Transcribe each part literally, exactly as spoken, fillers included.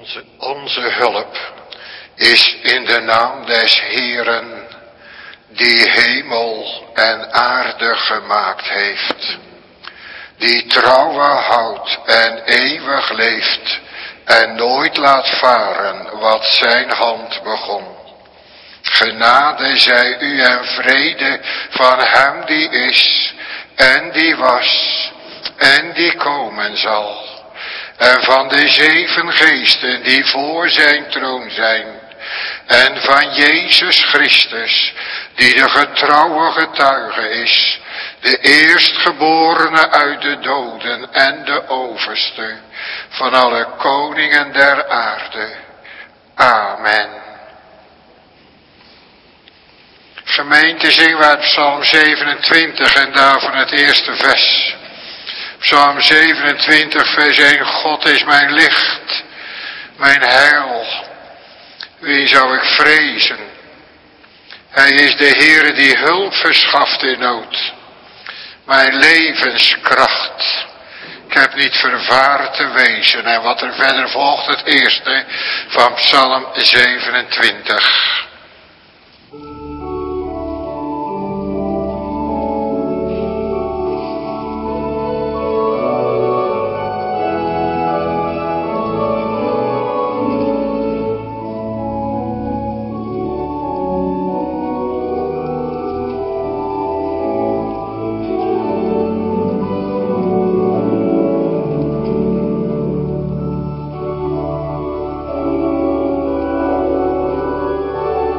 Onze, onze hulp is in de naam des Heeren, die hemel en aarde gemaakt heeft, die trouwe houdt en eeuwig leeft en nooit laat varen wat zijn hand begon. Genade zij u en vrede van hem die is en die was en die komen zal. En van de zeven geesten die voor zijn troon zijn. En van Jezus Christus, die de getrouwe getuige is. De eerstgeborene uit de doden en de overste van alle koningen der aarde. Amen. Gemeente, zingen we uit Psalm zevenentwintig en daarvan het eerste vers. Psalm zevenentwintig vers één. God is mijn licht, mijn heil. Wie zou ik vrezen? Hij is de Heere die hulp verschaft in nood. Mijn levenskracht. Ik heb niet vervaard te wezen. En wat er verder volgt, het eerste van Psalm zevenentwintig. Thank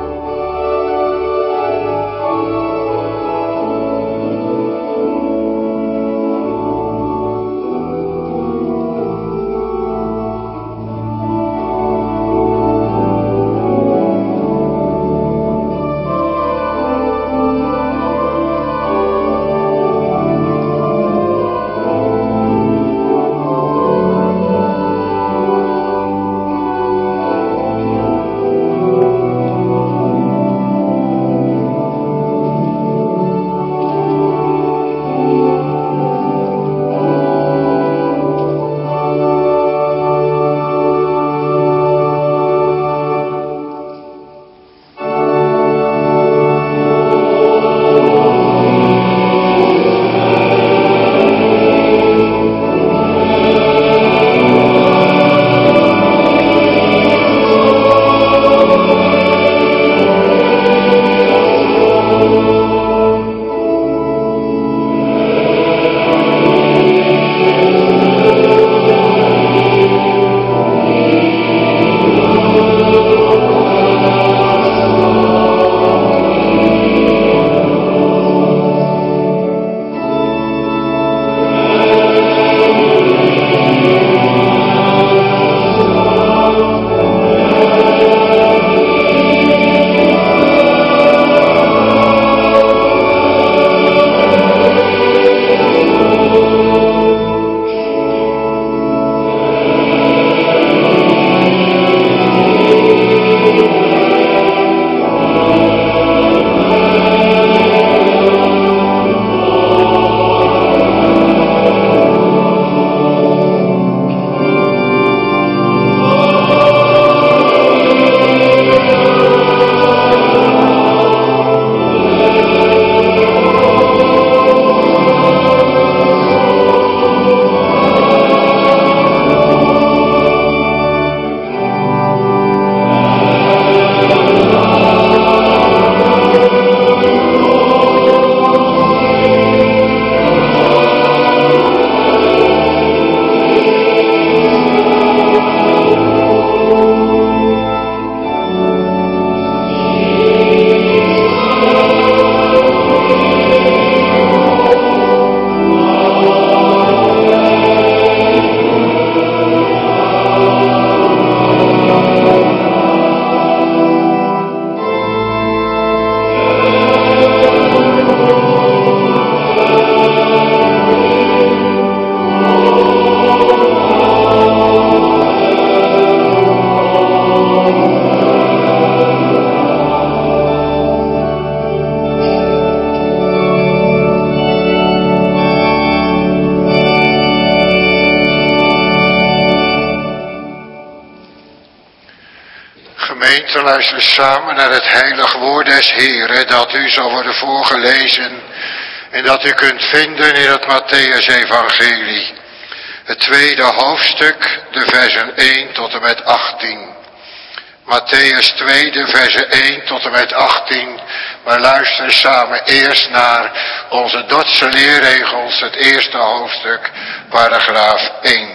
Gemeente, luister samen naar het heilig woord des Heren, dat u zal worden voorgelezen en dat u kunt vinden in het Mattheüs-evangelie. Het tweede hoofdstuk, de versen één tot en met achttien. Matthäus twee, de versen één tot en met achttien. Maar luister samen eerst naar onze Dordtse leerregels, het eerste hoofdstuk, paragraaf één.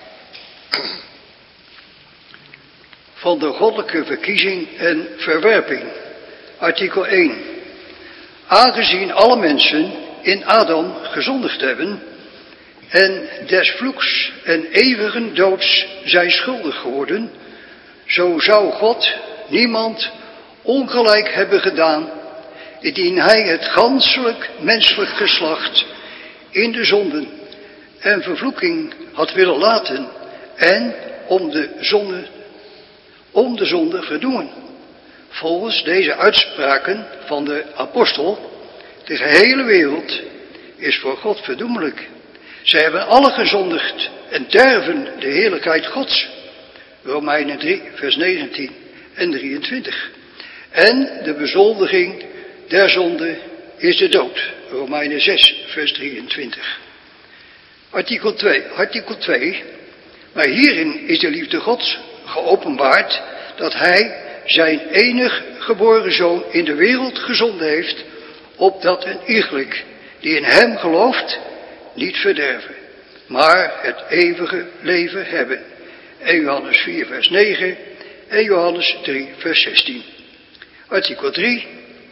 Van de goddelijke verkiezing en verwerping. Artikel één. Aangezien alle mensen in Adam gezondigd hebben en des vloeks en eeuwigen doods zijn schuldig geworden, zo zou God niemand ongelijk hebben gedaan, indien hij het ganselijk menselijk geslacht in de zonden en vervloeking had willen laten en om de zonde, om de zonde verdoemen. Volgens deze uitspraken van de apostel, de gehele wereld is voor God verdoemelijk. Zij hebben alle gezondigd en derven de heerlijkheid Gods. Romeinen drie, vers negentien en drieëntwintig. En de bezoldiging der zonde is de dood. Romeinen zes, vers drieëntwintig. Artikel twee. Artikel twee. Maar hierin is de liefde Gods geopenbaard, dat hij zijn enig geboren zoon in de wereld gezonden heeft, opdat een iegelijk die in hem gelooft niet verderven, maar het eeuwige leven hebben. eerste Johannes vier, vers negen en Johannes drie, vers zestien. Artikel drie.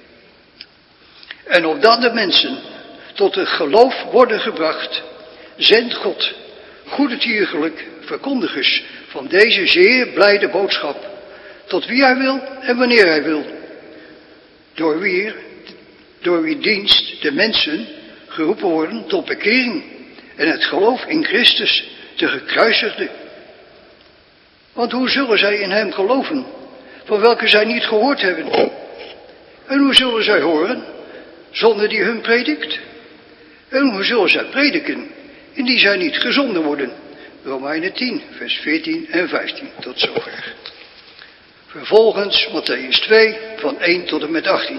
En opdat de mensen tot het geloof worden gebracht, zendt God goedertierlijk verkondigers van deze zeer blijde boodschap, tot wie hij wil en wanneer hij wil, door wie, door wie dienst de mensen geroepen worden tot bekering en het geloof in Christus, de gekruisigde. Want hoe zullen zij in hem geloven, van welke zij niet gehoord hebben? En hoe zullen zij horen, zonder die hun predikt? En hoe zullen zij prediken, indien zij niet gezonden worden? Romeinen tien, vers veertien en vijftien, tot zover. Vervolgens Matthäus twee, van één tot en met achttien.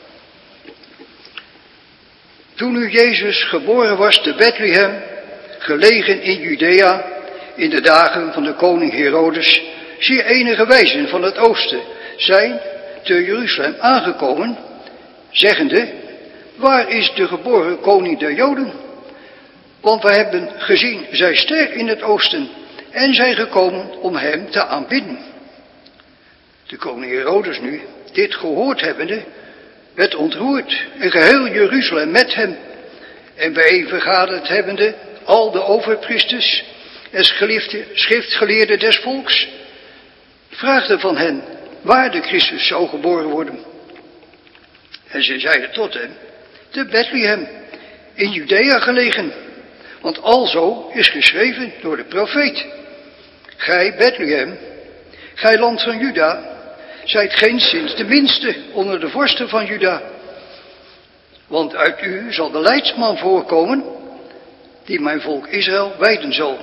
Toen nu Jezus geboren was te Bethlehem, gelegen in Judea, in de dagen van de koning Herodes, zie enige wijzen van het oosten zijn te Jeruzalem aangekomen, zeggende, waar is de geboren koning der Joden? Want wij hebben gezien zij ster in het oosten en zijn gekomen om hem te aanbidden. De koning Herodes nu, dit gehoord hebbende, werd ontroerd en geheel Jeruzalem met hem. En bijeenvergaderd hebbende al de overpriesters en schriftgeleerden des volks, vraagden van hen waar de Christus zou geboren worden. En ze zeiden tot hem, te Bethlehem, in Judea gelegen, want alzo is geschreven door de profeet. Gij Bethlehem, gij land van Juda, zijt geenszins de minste onder de vorsten van Juda. Want uit u zal de leidsman voorkomen, die mijn volk Israël wijden zal.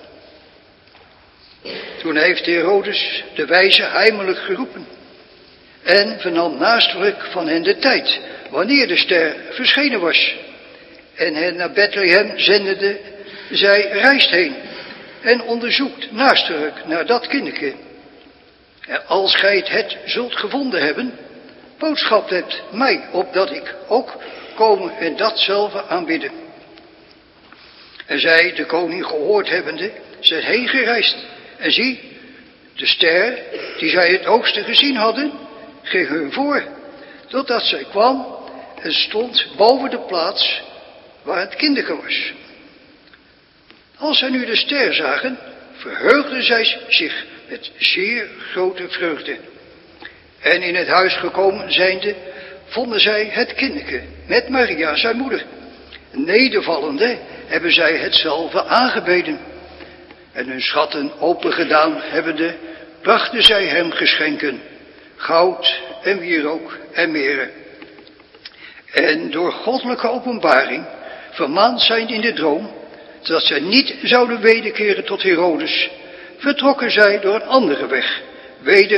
Toen heeft Herodes de wijzen heimelijk geroepen en vernam naastelijk van hen de tijd, wanneer de ster verschenen was. En hen naar Bethlehem zendende, zij reist heen en onderzoekt naastelijk naar dat kindeke. En als gij het, het zult gevonden hebben, boodschapt het mij, opdat ik ook komen en datzelfde aanbidden. En zij, de koning gehoord hebbende, zijn heen gereisd. En zie, de ster, die zij het oosten gezien hadden, ging hun voor, totdat zij kwam en stond boven de plaats waar het kinderke was. Als zij nu de ster zagen, verheugden zij zich met zeer grote vreugde. En in het huis gekomen zijnde, vonden zij het kinderke met Maria, zijn moeder. Nedervallende hebben zij hetzelfde aangebeden. En hun schatten opengedaan hebbende, brachten zij hem geschenken, goud en wierook en meren. En door goddelijke openbaring, vermaand zijn in de droom, dat zij niet zouden wederkeren tot Herodes, vertrokken zij door een andere weg, weder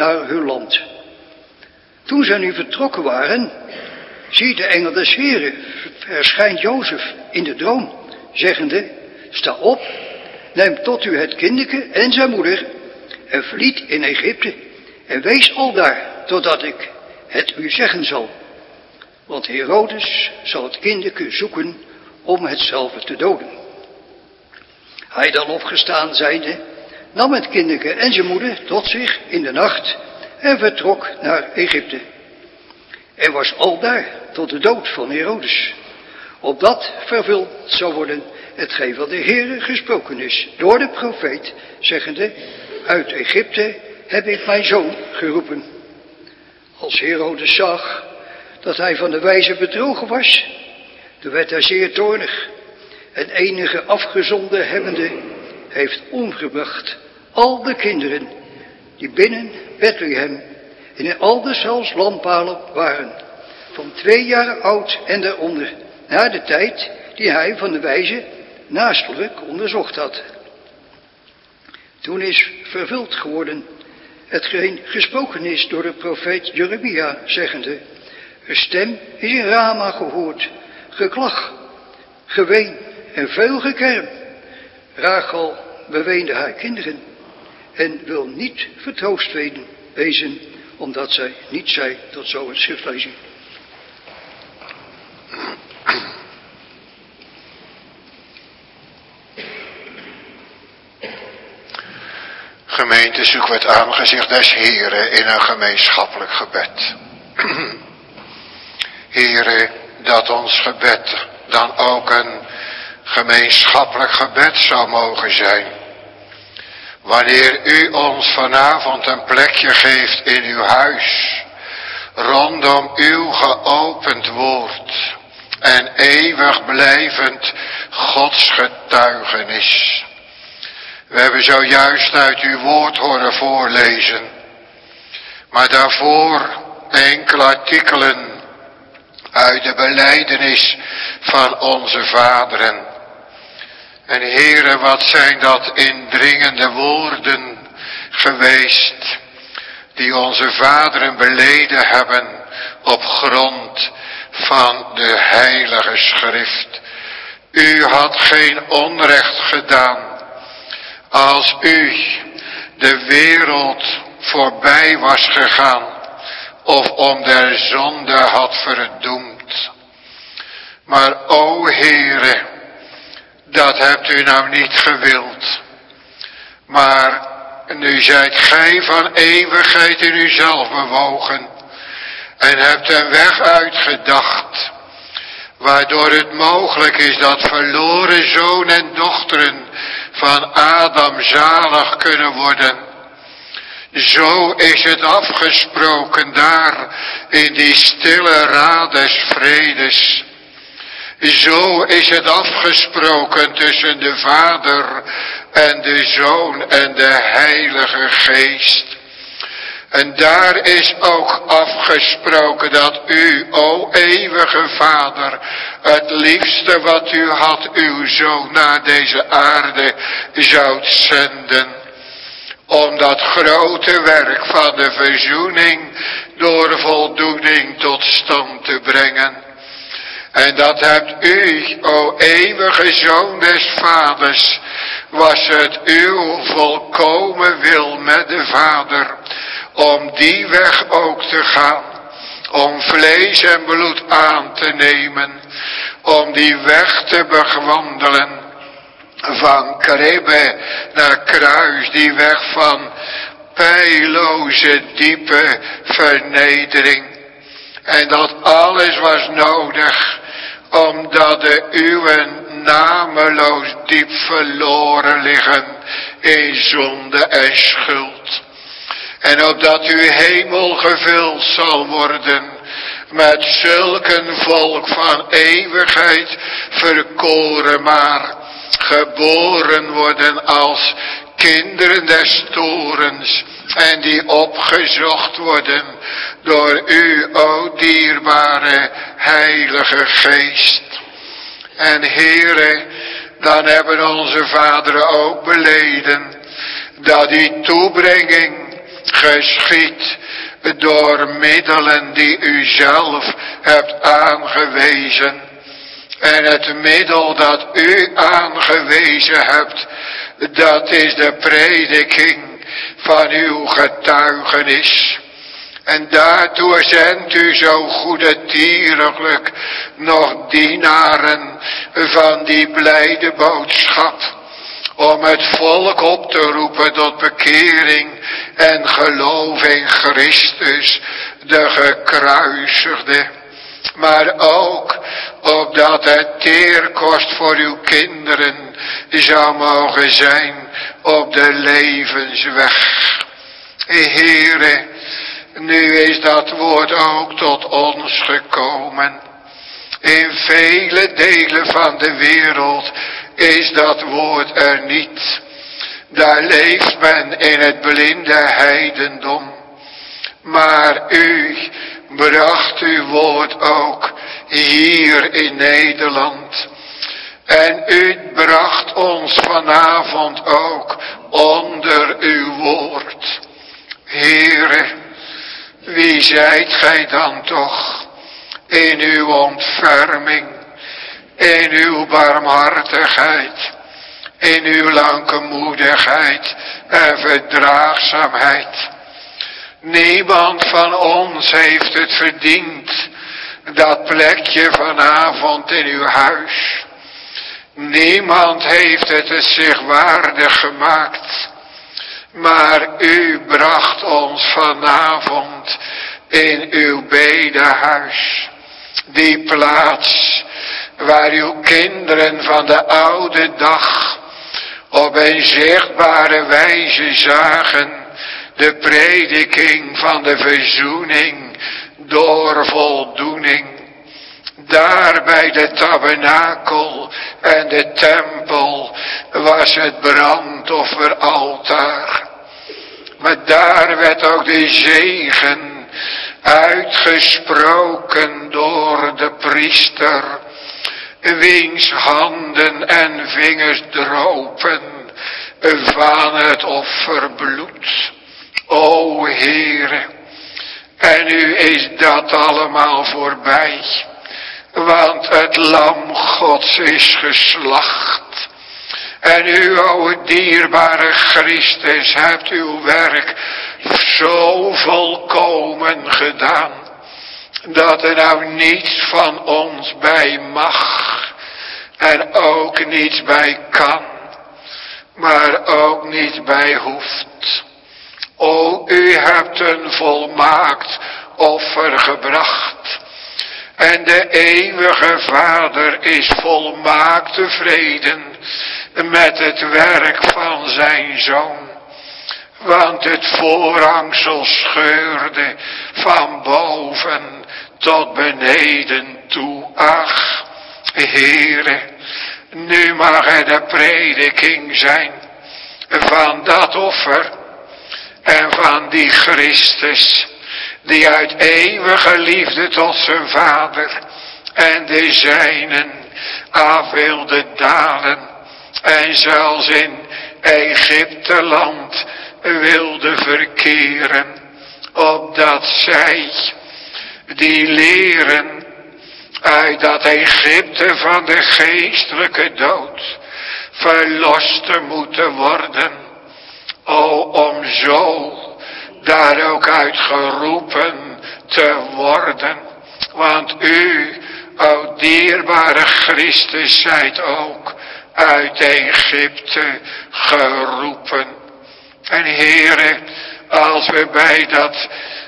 naar hun land. Toen zij nu vertrokken waren, zie de engel des Heren verschijnt Jozef in de droom, zeggende, sta op, neem tot u het kindeke en zijn moeder en vliet in Egypte en wees aldaar totdat ik het u zeggen zal. Want Herodes zal het kindeke zoeken om hetzelfde te doden. Hij dan opgestaan zijnde, nam het kindeke en zijn moeder tot zich in de nacht en vertrok naar Egypte. En was aldaar tot de dood van Herodes, opdat vervuld zou worden hetgeen van de Heere gesproken is door de profeet, zeggende, uit Egypte heb ik mijn zoon geroepen. Als Herodes zag dat hij van de wijze bedrogen was, toen werd hij zeer toornig en enige afgezonden hebbende heeft omgebracht al de kinderen die binnen Bethlehem in al de zelfs landpalen waren, van twee jaar oud en daaronder, na de tijd die hij van de wijze naastelijk onderzocht had. Toen is vervuld geworden hetgeen gesproken is door de profeet Jeremia, zeggende, een stem is in Rama gehoord, geklag, geween en veel gekerm. Rachel beweende haar kinderen en wil niet vertroost wezen, omdat zij niet zei tot zo'n schriftlezing. Gemeente, zoeken we het aangezicht des Heren in een gemeenschappelijk gebed. Heren, dat ons gebed dan ook een gemeenschappelijk gebed zou mogen zijn. Wanneer u ons vanavond een plekje geeft in uw huis, rondom uw geopend woord en eeuwig blijvend Gods getuigenis. We hebben zojuist uit uw woord horen voorlezen, maar daarvoor enkele artikelen uit de belijdenis van onze vaderen. En Heere, wat zijn dat indringende woorden geweest, die onze vaderen beleden hebben op grond van de heilige schrift. U had geen onrecht gedaan als u de wereld voorbij was gegaan of om der zonde had verdoemd. Maar o Heere, dat hebt u nou niet gewild. Maar nu zijt gij van eeuwigheid in uzelf bewogen en hebt een weg uitgedacht, waardoor het mogelijk is dat verloren zoon en dochteren van Adam zalig kunnen worden. Zo is het afgesproken daar in die stille raad des vredes. Zo is het afgesproken tussen de Vader en de Zoon en de Heilige Geest. En daar is ook afgesproken dat u, o eeuwige Vader, het liefste wat u had, uw Zoon naar deze aarde zoudt zenden. Om dat grote werk van de verzoening door voldoening tot stand te brengen. En dat hebt u, o eeuwige Zoon des Vaders, was het uw volkomen wil met de Vader, om die weg ook te gaan, om vlees en bloed aan te nemen, om die weg te bewandelen, van kribbe naar kruis, die weg van peilloze diepe vernedering. En dat alles was nodig, omdat de uwen nameloos diep verloren liggen in zonde en schuld. En opdat uw hemel gevuld zal worden met zulk een volk van eeuwigheid verkoren, maar geboren worden als kinderen des torens en die opgezocht worden door u, o dierbare Heilige Geest. En Heere, dan hebben onze vaderen ook beleden dat die toebrenging geschiet door middelen die u zelf hebt aangewezen. En het middel dat u aangewezen hebt, dat is de prediking van uw getuigenis. En daartoe zendt u zo goedertierlijk nog dienaren van die blijde boodschap, om het volk op te roepen tot bekering en geloof in Christus, de gekruisigde. Maar ook opdat het teerkost voor uw kinderen zou mogen zijn op de levensweg. Heere, nu is dat woord ook tot ons gekomen. In vele delen van de wereld is dat woord er niet. Daar leeft men in het blinde heidendom. Maar u bracht uw woord ook hier in Nederland. En u bracht ons vanavond ook onder uw woord. Heere, wie zijt gij dan toch in uw ontferming, in uw barmhartigheid, in uw langmoedigheid en verdraagzaamheid? Niemand van ons heeft het verdiend, dat plekje vanavond in uw huis. Niemand heeft het, het zich waardig gemaakt. Maar u bracht ons vanavond in uw bedehuis. Die plaats waar uw kinderen van de oude dag op een zichtbare wijze zagen de prediking van de verzoening door voldoening. Daar bij de tabernakel en de tempel was het brandofferaltaar. Maar daar werd ook de zegen uitgesproken door de priester, wiens handen en vingers dropen van het offerbloed. O Heere, en nu is dat allemaal voorbij, want het lam Gods is geslacht. En u, o dierbare Christus, hebt uw werk zo volkomen gedaan, dat er nou niets van ons bij mag, en ook niets bij kan, maar ook niet bij hoeft. O, u hebt een volmaakt offer gebracht. En de eeuwige Vader is volmaakt tevreden met het werk van zijn Zoon. Want het voorhangsel scheurde van boven tot beneden toe. Ach, Heere, nu mag er de prediking zijn van dat offer en van die Christus, die uit eeuwige liefde tot zijn Vader en de zijnen af wilde dalen en zelfs in Egypte land wilde verkeren, opdat zij die leren uit dat Egypte van de geestelijke dood verlost te moeten worden. O, om zo daar ook uit geroepen te worden. Want u, o dierbare Christus, zijt ook uit Egypte geroepen. En Heere, als we bij dat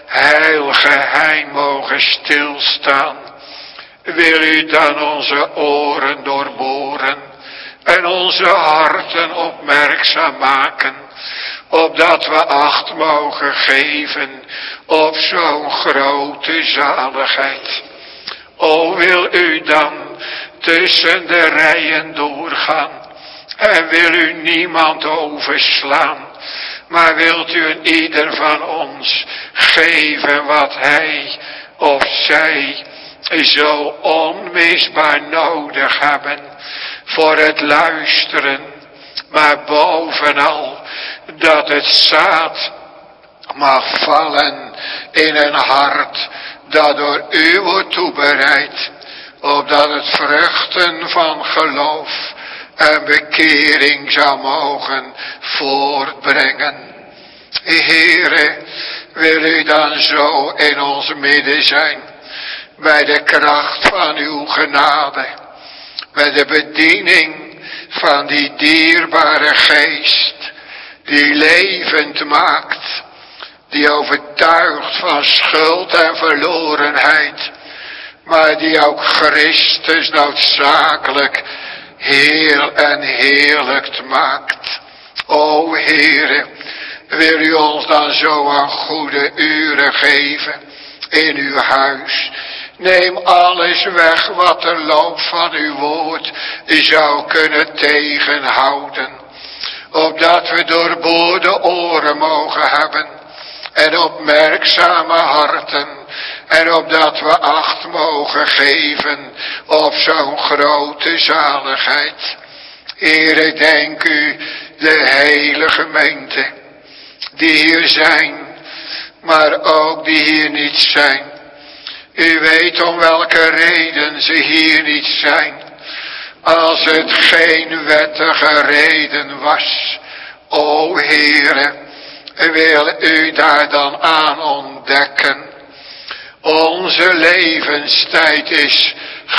heilgeheim mogen stilstaan, wil u dan onze oren doorboren en onze harten opmerkzaam maken, opdat we acht mogen geven op zo'n grote zaligheid. O, wil u dan tussen de rijen doorgaan en wil u niemand overslaan, maar wilt u een ieder van ons geven wat hij of zij zo onmisbaar nodig hebben voor het luisteren, maar bovenal dat het zaad mag vallen in een hart dat door u wordt toebereid, opdat het vruchten van geloof en bekering zou mogen voortbrengen. Heere, wil u dan zo in ons midden zijn, bij de kracht van uw genade, bij de bediening van die dierbare geest, die levend maakt, die overtuigt van schuld en verlorenheid, maar die ook Christus noodzakelijk heel en heerlijk maakt. O Heere, wil u ons dan zo aan goede uren geven in uw huis. Neem alles weg wat de loop van uw woord zou kunnen tegenhouden, opdat we doorboorde oren mogen hebben en opmerkzame harten, en opdat we acht mogen geven op zo'n grote zaligheid. Heer, ik denk u de hele gemeente die hier zijn, maar ook die hier niet zijn. U weet om welke reden ze hier niet zijn. Als het geen wettige reden was, o Heere, wil u daar dan aan ontdekken. Onze levenstijd is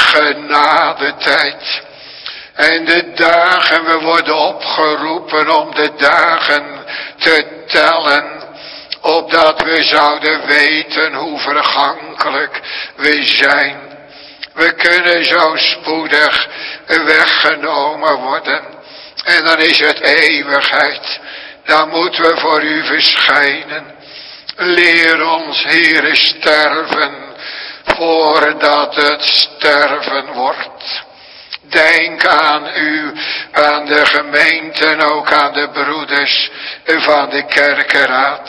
genadetijd. En de dagen, we worden opgeroepen om de dagen te tellen, opdat we zouden weten hoe vergankelijk we zijn. We kunnen zo spoedig weggenomen worden. En dan is het eeuwigheid. Dan moeten we voor u verschijnen. Leer ons, Heere, sterven, voordat het sterven wordt. Denk aan u, aan de gemeente en ook aan de broeders van de kerkenraad.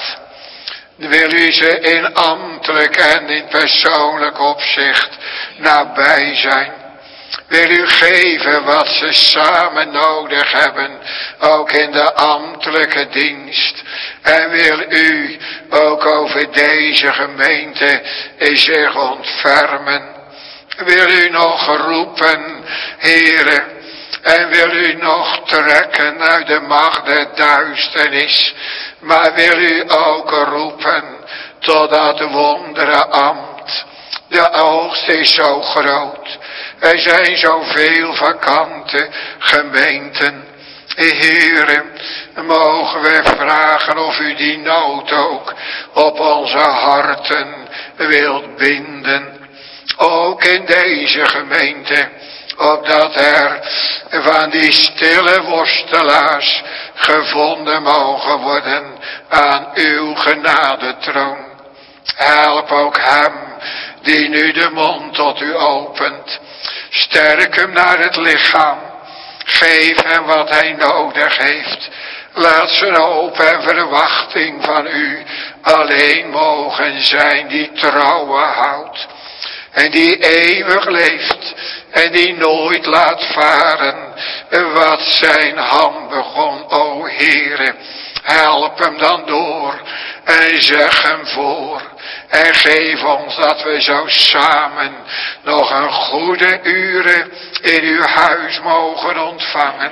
Wil u ze in ambtelijk en in persoonlijk opzicht nabij zijn. Wil u geven wat ze samen nodig hebben, ook in de ambtelijke dienst. En wil u ook over deze gemeente zich ontfermen. Wil u nog roepen, Heere, en wil u nog trekken uit de macht der duisternis. Maar wil u ook roepen tot dat wondere ambt. De oogst is zo groot. Er zijn zoveel vakante gemeenten. Heere, mogen we vragen of u die nood ook op onze harten wilt binden. Ook in deze gemeente, opdat er van die stille worstelaars gevonden mogen worden aan uw genadetroon. Help ook hem die nu de mond tot u opent. Sterk hem naar het lichaam. Geef hem wat hij nodig heeft. Laat zijn hoop en verwachting van u alleen mogen zijn die trouwe houdt. En die eeuwig leeft en die nooit laat varen wat zijn hand begon. O Heere, help hem dan door en zeg hem voor. En geef ons dat we zo samen nog een goede uren in uw huis mogen ontvangen.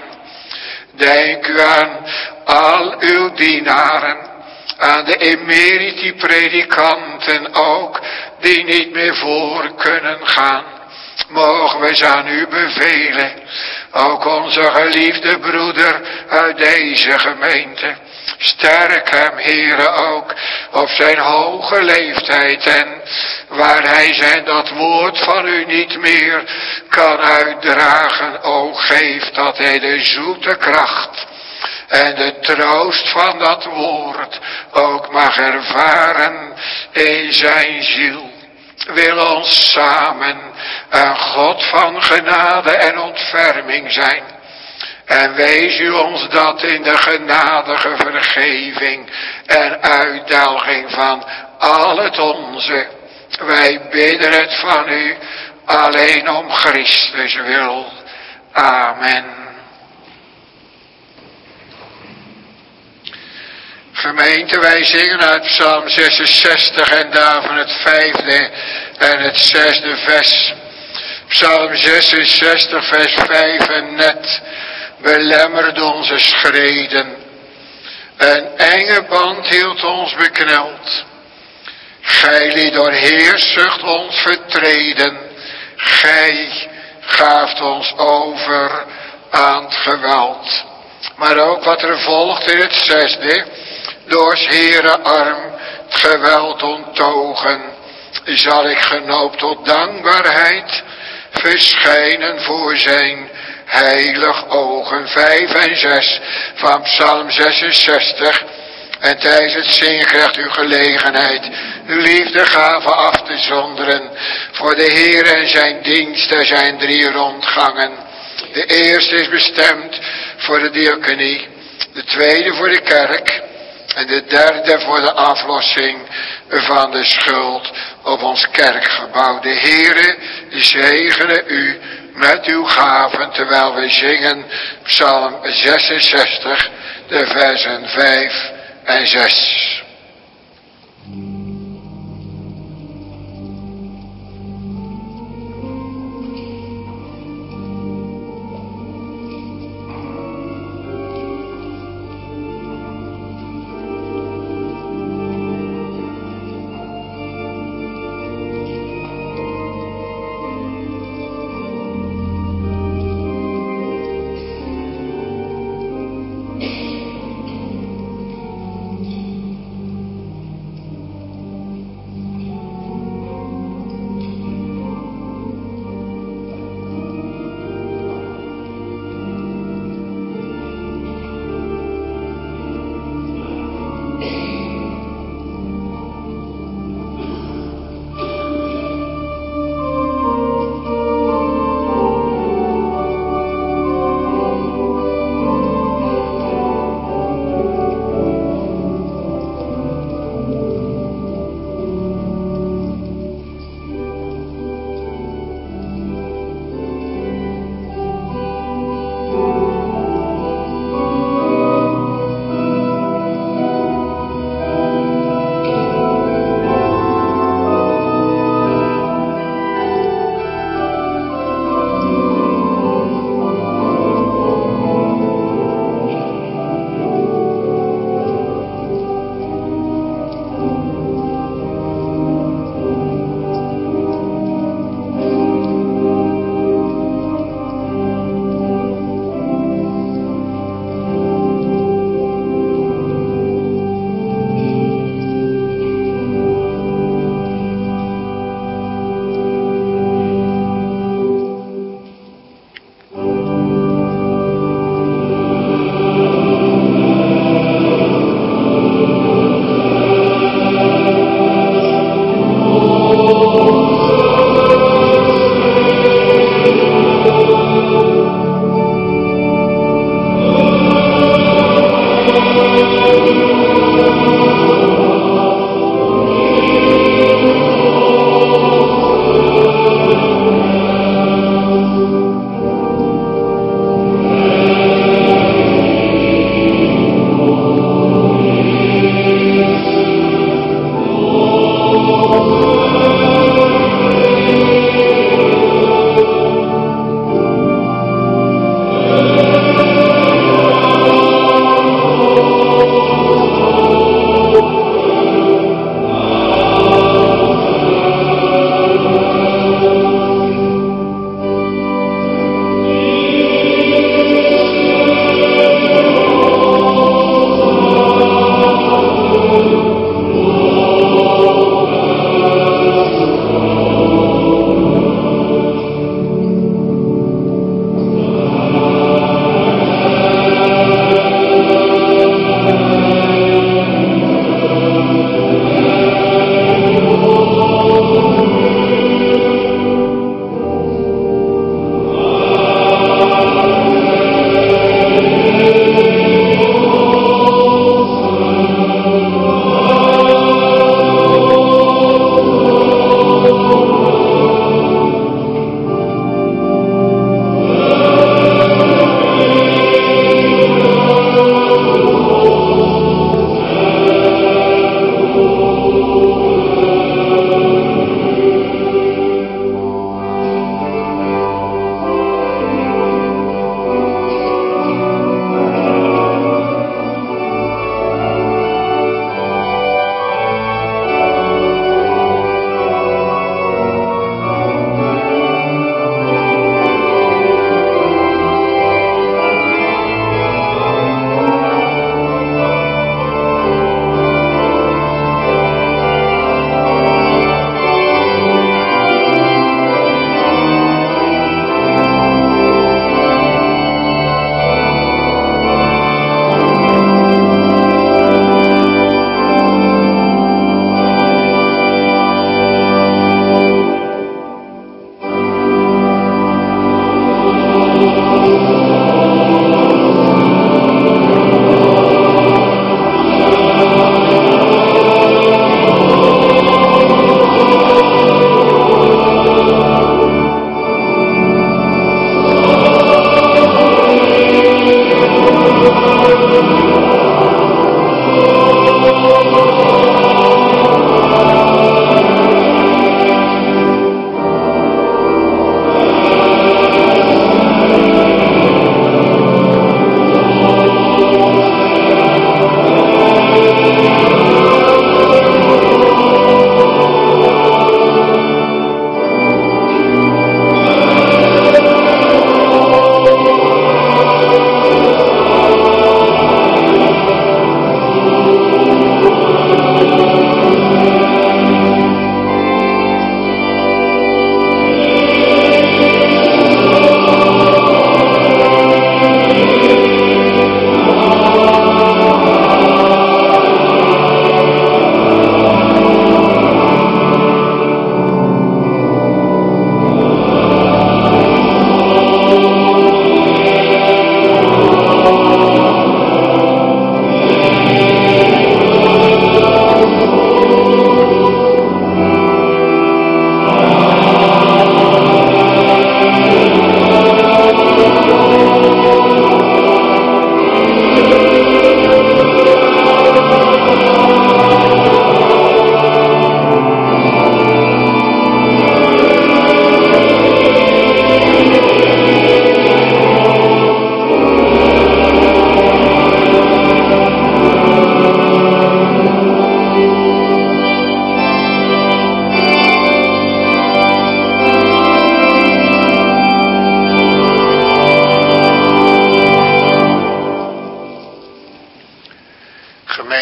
Denk u aan al uw dienaren, aan de emeriti-predikanten ook, die niet meer voor kunnen gaan. Mogen we ze aan u bevelen, ook onze geliefde broeder uit deze gemeente. Sterk hem, Heere, ook op zijn hoge leeftijd en waar hij zijn dat woord van u niet meer kan uitdragen. O, geef dat hij de zoete kracht en de troost van dat woord ook mag ervaren in zijn ziel. Wil ons samen een God van genade en ontferming zijn. En wees u ons dat in de genadige vergeving en uitdelging van al het onze. Wij bidden het van u alleen om Christus wil. Amen. Gemeente, wij zingen uit Psalm zesenzestig en daarvan het vijfde en het zesde vers. Psalm zesenzestig vers vijf en net belemmerd onze schreden. Een enge band hield ons bekneld. Gij liet door heerzucht ons vertreden. Gij gaaft ons over aan het geweld. Maar ook wat er volgt in het zesde. Doors Heere arm het geweld onttogen. Zal ik genoopt tot dankbaarheid verschijnen voor zijn heilig ogen. Vijf en zes van Psalm zesenzestig. En tijdens het zingen krijgt u gelegenheid uw liefdegave af te zonderen. Voor de Heer en zijn dienst, er zijn drie rondgangen. De eerste is bestemd voor de diaconie. De tweede voor de kerk. En de derde voor de aflossing van de schuld op ons kerkgebouw. De Heere zegene u met uw gaven terwijl we zingen Psalm zesenzestig, de versen vijf en zes.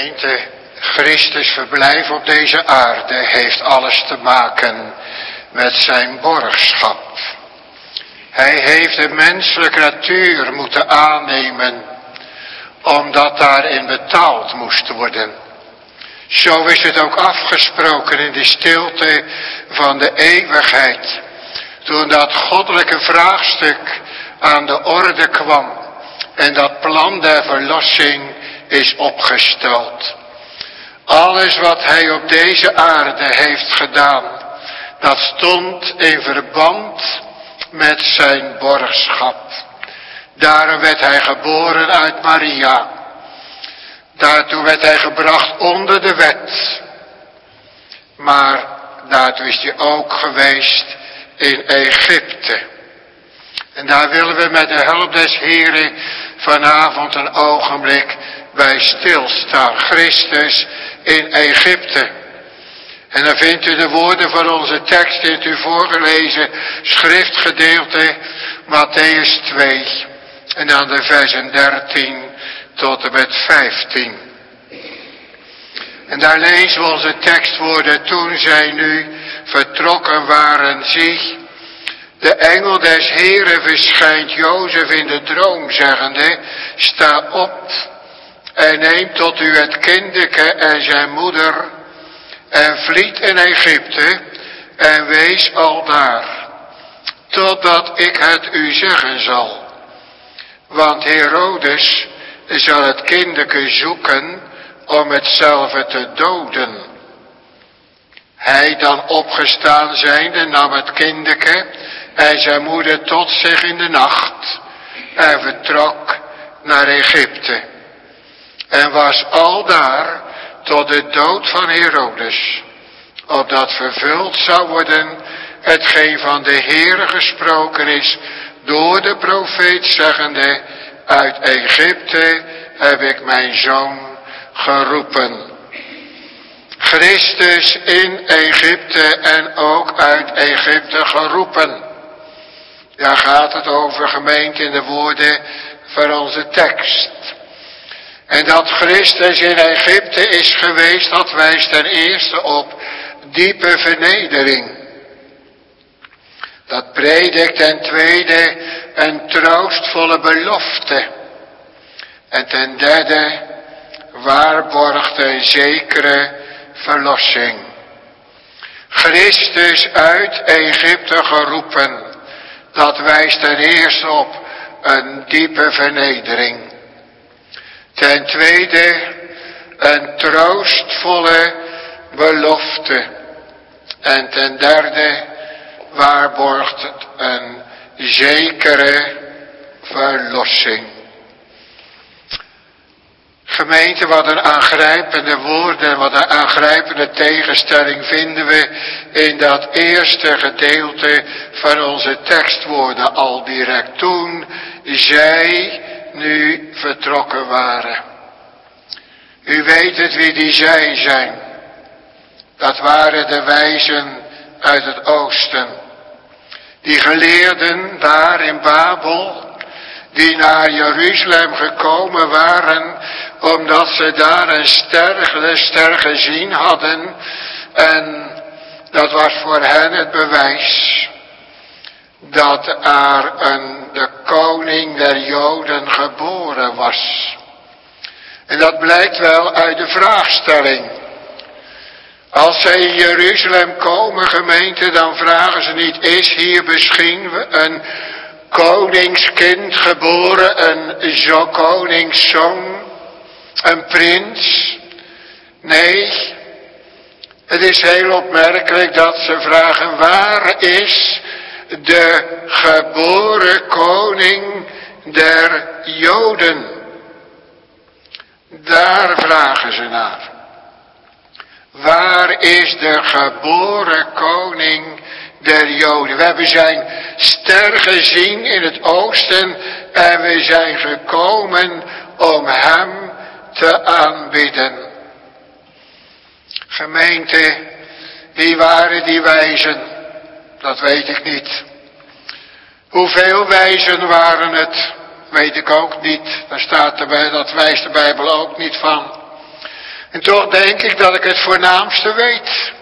Gemeente, Christus verblijf op deze aarde heeft alles te maken met zijn borgschap. Hij heeft de menselijke natuur moeten aannemen, omdat daarin betaald moest worden. Zo is het ook afgesproken in de stilte van de eeuwigheid, toen dat goddelijke vraagstuk aan de orde kwam en dat plan der verlossing is opgesteld. Alles wat hij op deze aarde heeft gedaan, dat stond in verband met zijn borgschap. Daarom werd hij geboren uit Maria. Daartoe werd hij gebracht onder de wet. Maar daartoe is hij ook geweest in Egypte. En daar willen we met de hulp des Heren vanavond een ogenblik bij stilstaan. Christus in Egypte. En dan vindt u de woorden van onze tekst in het u voorgelezen schriftgedeelte Matthäus twee. En dan de versen dertien tot en met vijftien. En daar lezen we onze tekstwoorden. Toen zij nu vertrokken waren, zie, de engel des Heren verschijnt Jozef in de droom, zeggende, sta op en neem tot u het kindeke en zijn moeder en vliet in Egypte en wees aldaar, totdat ik het u zeggen zal. Want Herodes zal het kindeke zoeken om hetzelfde te doden. Hij dan opgestaan zijnde nam het kindeke en zijn moeder tot zich in de nacht en vertrok naar Egypte. En was aldaar tot de dood van Herodes, opdat vervuld zou worden hetgeen van de Heere gesproken is door de profeet zeggende, uit Egypte heb ik mijn zoon geroepen. Christus in Egypte en ook uit Egypte geroepen. Daar gaat het over, gemeente, in de woorden van onze tekst. En dat Christus in Egypte is geweest, dat wijst ten eerste op diepe vernedering. Dat predikt ten tweede een troostvolle belofte. En ten derde waarborgt een zekere verlossing. Christus uit Egypte geroepen, dat wijst ten eerste op een diepe vernedering. Ten tweede een troostvolle belofte. En ten derde waarborgt het een zekere verlossing. Gemeente, wat een aangrijpende woorden en wat een aangrijpende tegenstelling vinden we in dat eerste gedeelte van onze tekstwoorden al direct. Toen zij nu vertrokken waren. U weet het wie die zij zijn. Dat waren de wijzen uit het oosten. Die geleerden daar in Babel, die naar Jeruzalem gekomen waren, omdat ze daar een ster, de ster gezien hadden. En dat was voor hen het bewijs dat er een, de koning der Joden geboren was. En dat blijkt wel uit de vraagstelling. Als zij in Jeruzalem komen, gemeente, dan vragen ze niet, is hier misschien een koningskind geboren, een zo koningszoon, een prins? Nee, het is heel opmerkelijk dat ze vragen, waar is de geboren koning der Joden? Daar vragen ze naar. Waar is de geboren koning der Joden? We hebben zijn ster gezien in het oosten en we zijn gekomen om hem te aanbidden. Gemeente, wie waren die wijzen? Dat weet ik niet. Hoeveel wijzen waren het? Weet ik ook niet. Daar staat erbij, dat wijst de Bijbel ook niet van. En toch denk ik dat ik het voornaamste weet.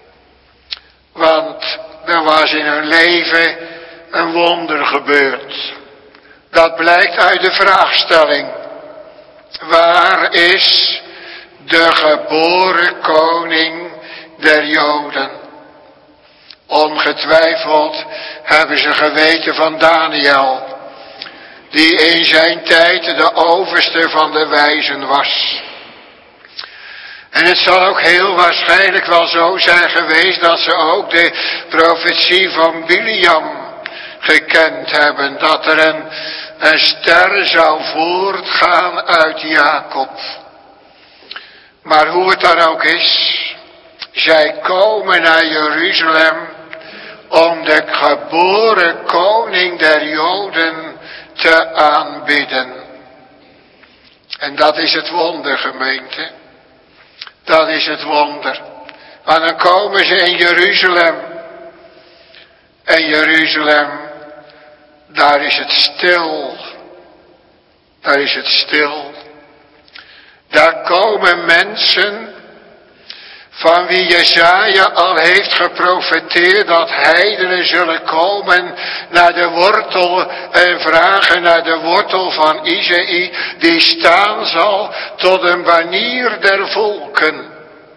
Want er was in hun leven een wonder gebeurd. Dat blijkt uit de vraagstelling. Waar is de geboren koning der Joden? Ongetwijfeld hebben ze geweten van Daniel, die in zijn tijd de overste van de wijzen was. En het zal ook heel waarschijnlijk wel zo zijn geweest dat ze ook de profetie van Biliam gekend hebben. Dat er een, een ster zou voortgaan uit Jacob. Maar hoe het dan ook is, zij komen naar Jeruzalem om de geboren koning der Joden te aanbidden. En dat is het wonder, gemeente. Dat is het wonder. Maar dan komen ze in Jeruzalem. En Jeruzalem, daar is het stil. Daar is het stil. Daar komen mensen van wie Jesaja al heeft geprofeteerd dat heidenen zullen komen naar de wortel en vragen naar de wortel van Isaïe, die staan zal tot een banier der volken.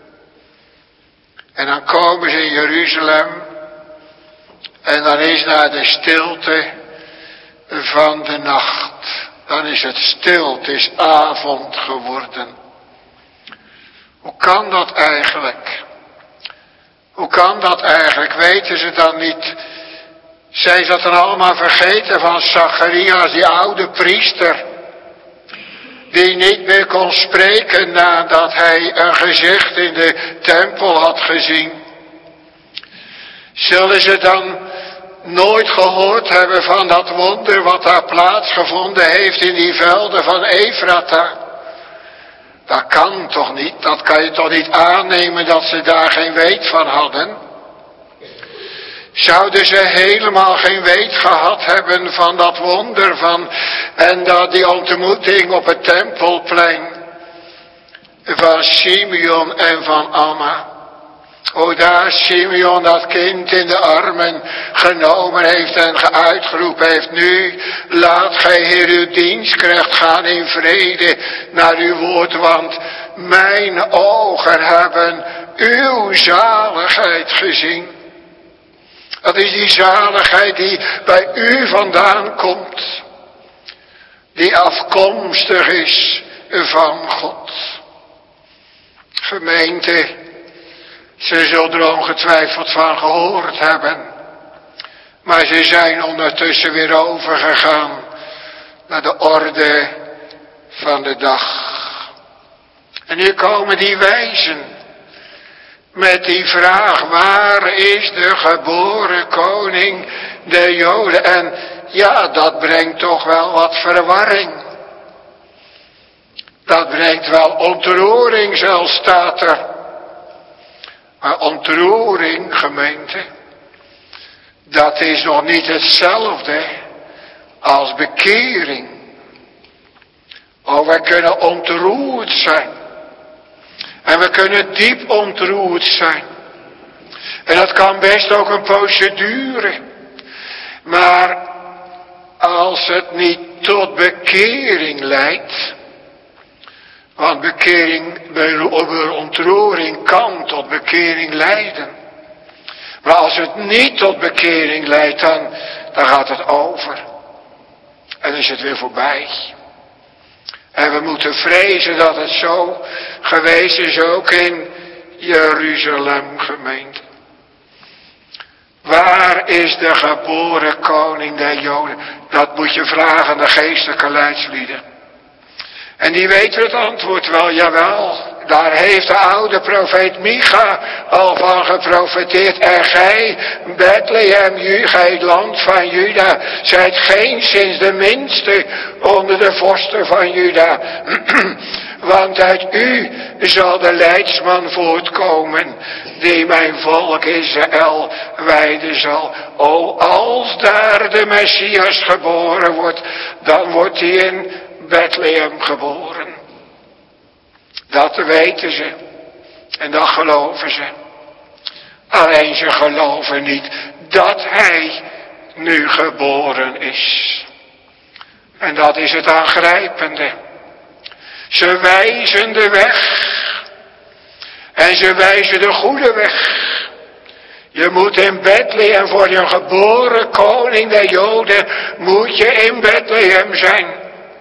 En dan komen ze in Jeruzalem en dan is daar de stilte van de nacht. Dan is het stil, het is avond geworden. Hoe kan dat eigenlijk? Hoe kan dat eigenlijk? Weten ze dan niet? Zijn ze dat dan allemaal vergeten van Zacharias, die oude priester, die niet meer kon spreken nadat hij een gezicht in de tempel had gezien? Zullen ze dan nooit gehoord hebben van dat wonder wat daar plaatsgevonden heeft in die velden van Efrata? Dat kan toch niet? Dat kan je toch niet aannemen dat ze daar geen weet van hadden? Zouden ze helemaal geen weet gehad hebben van dat wonder van en dat die ontmoeting op het tempelplein van Simeon en van Anna? O, daar Simeon dat kind in de armen genomen heeft en uitgeroepen heeft: nu laat gij Heer uw dienstknecht gaan in vrede naar uw woord, want mijn ogen hebben uw zaligheid gezien. Dat is die zaligheid die bij u vandaan komt, die afkomstig is van God. Gemeente, ze zullen er ongetwijfeld van gehoord hebben. Maar ze zijn ondertussen weer overgegaan naar de orde van de dag. En nu komen die wijzen met die vraag: waar is de geboren koning der Joden? En ja, dat brengt toch wel wat verwarring. Dat brengt wel ontroering zelfs, staat er. Maar ontroering, gemeente, dat is nog niet hetzelfde als bekering. Oh, wij kunnen ontroerd zijn. En we kunnen diep ontroerd zijn. En dat kan best ook een poosje duren. Maar als het niet tot bekering leidt. Want bekering, ontroering kan tot bekering leiden. Maar als het niet tot bekering leidt, dan, dan gaat het over. En is het weer voorbij. En we moeten vrezen dat het zo geweest is ook in Jeruzalem, gemeente. Waar is de geboren koning der Joden? Dat moet je vragen aan de geestelijke leidslieden. En die weten het antwoord wel, jawel. Daar heeft de oude profeet Micha al van geprofeteerd. En gij, Bethlehem, gij het land van Juda, zijt geenszins de minste onder de vorsten van Juda. Want uit u zal de leidsman voortkomen, die mijn volk Israël wijden zal. O, als daar de Messias geboren wordt, dan wordt hij in Bethlehem geboren. Dat weten ze. En dat geloven ze. Alleen ze geloven niet dat hij nu geboren is. En dat is het aangrijpende. Ze wijzen de weg. En ze wijzen de goede weg. Je moet in Bethlehem voor je geboren koning der Joden, moet je in Bethlehem zijn.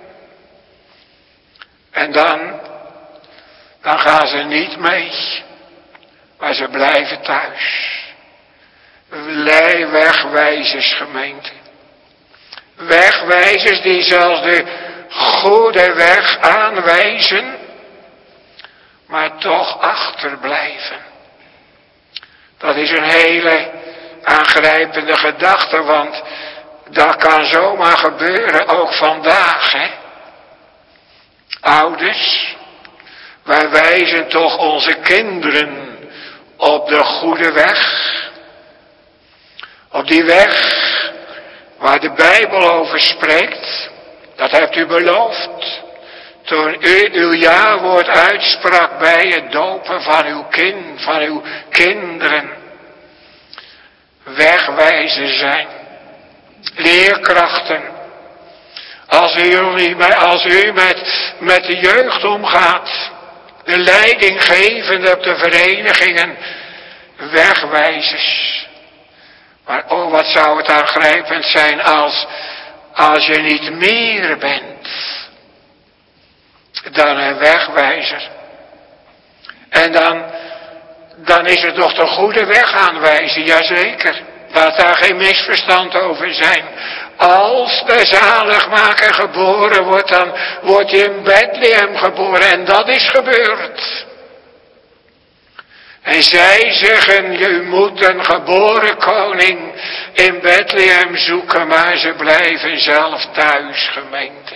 En dan, dan gaan ze niet mee, maar ze blijven thuis. Wegwijzers, gemeente. Wegwijzers die zelfs de goede weg aanwijzen, maar toch achterblijven. Dat is een hele aangrijpende gedachte, want dat kan zomaar gebeuren, ook vandaag, hè. Ouders, wij wijzen toch onze kinderen op de goede weg. Op die weg waar de Bijbel over spreekt. Dat hebt u beloofd. Toen u uw ja-woord uitsprak bij het dopen van uw kind, van uw kinderen. Wegwijzen zijn. Leerkrachten. Als u, als u met, met de jeugd omgaat. De leidinggevende op de verenigingen. Wegwijzers. Maar oh, wat zou het aangrijpend zijn als, als je niet meer bent dan een wegwijzer. En dan, dan is het toch de goede weg aanwijzen, jazeker. Laat daar geen misverstand over zijn. Als de zaligmaker geboren wordt, dan wordt je in Bethlehem geboren. En dat is gebeurd. En zij zeggen, je moet een geboren koning in Bethlehem zoeken, maar ze blijven zelf thuis, gemeente.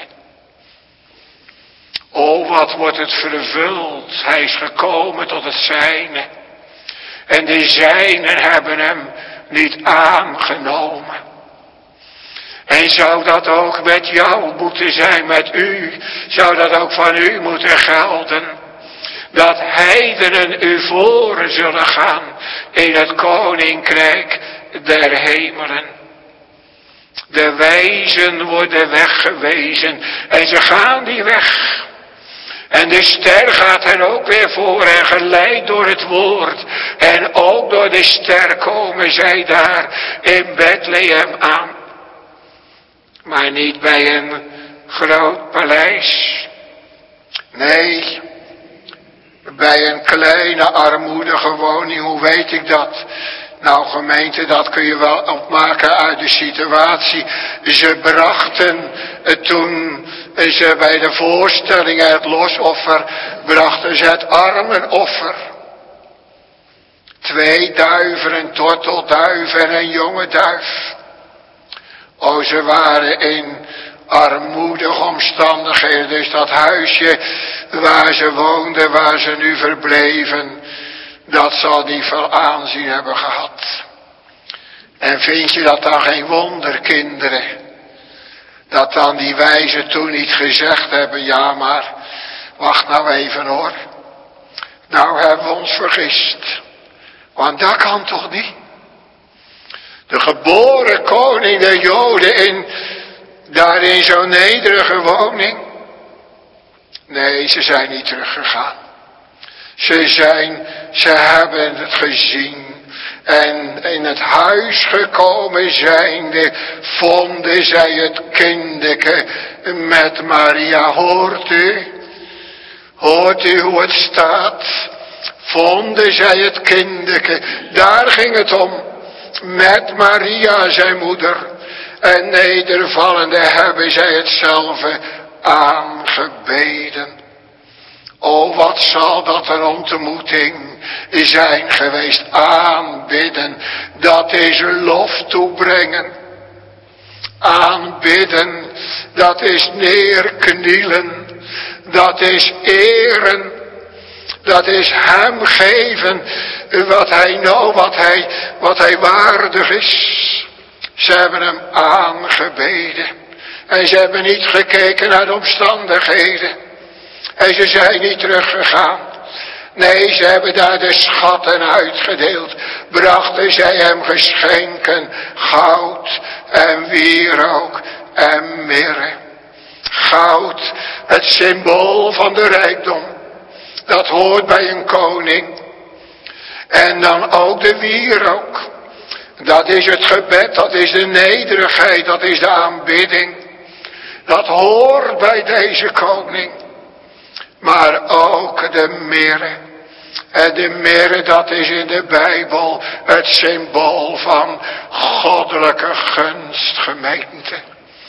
O, wat wordt het vervuld. Hij is gekomen tot het zijne. En de zijnen hebben hem niet aangenomen. En zou dat ook met jou moeten zijn, met u? Zou dat ook van u moeten gelden? Dat heidenen u voor zullen gaan in het koninkrijk der hemelen. De wijzen worden weggewezen en ze gaan die weg. En de ster gaat hen ook weer voor en geleid door het woord. En ook door de ster komen zij daar in Bethlehem aan. Maar niet bij een groot paleis. Nee, bij een kleine armoedige woning. Hoe weet ik dat? Nou gemeente, dat kun je wel opmaken uit de situatie. Ze brachten toen ze bij de voorstelling het losoffer, brachten ze het armenoffer. Twee duiven, een tortelduif en een jonge duif. O, ze waren in armoedige omstandigheden. Dus dat huisje waar ze woonden, waar ze nu verbleven, dat zal niet veel aanzien hebben gehad. En vind je dat dan geen wonder, kinderen? Dat dan die wijzen toen niet gezegd hebben, ja maar, wacht nou even hoor. Nou hebben we ons vergist. Want dat kan toch niet? De geboren koning der Joden in, daar in zo'n nederige woning. Nee, ze zijn niet teruggegaan. Ze zijn, ze hebben het gezien. En in het huis gekomen zijnde, vonden zij het kindeke met Maria. Hoort u? Hoort u hoe het staat? Vonden zij het kindeke. Daar ging het om. Met Maria zijn moeder. En nedervallende hebben zij hetzelfde aangebeden. O, wat zal dat een ontmoeting zijn geweest. Aanbidden, dat is lof toebrengen. Aanbidden, dat is neerknielen. Dat is eren. Dat is hem geven wat hij nou, wat hij, wat hij waardig is. Ze hebben hem aangebeden. En ze hebben niet gekeken naar de omstandigheden. En ze zijn niet teruggegaan. Nee, ze hebben daar de schatten uitgedeeld. Brachten zij hem geschenken, goud en wierook en mirre. Goud, het symbool van de rijkdom. Dat hoort bij een koning. En dan ook de wierook. Dat is het gebed, dat is de nederigheid, dat is de aanbidding. Dat hoort bij deze koning. Maar ook de mirre. En de mirre, dat is in de Bijbel het symbool van goddelijke gunst, gemeente.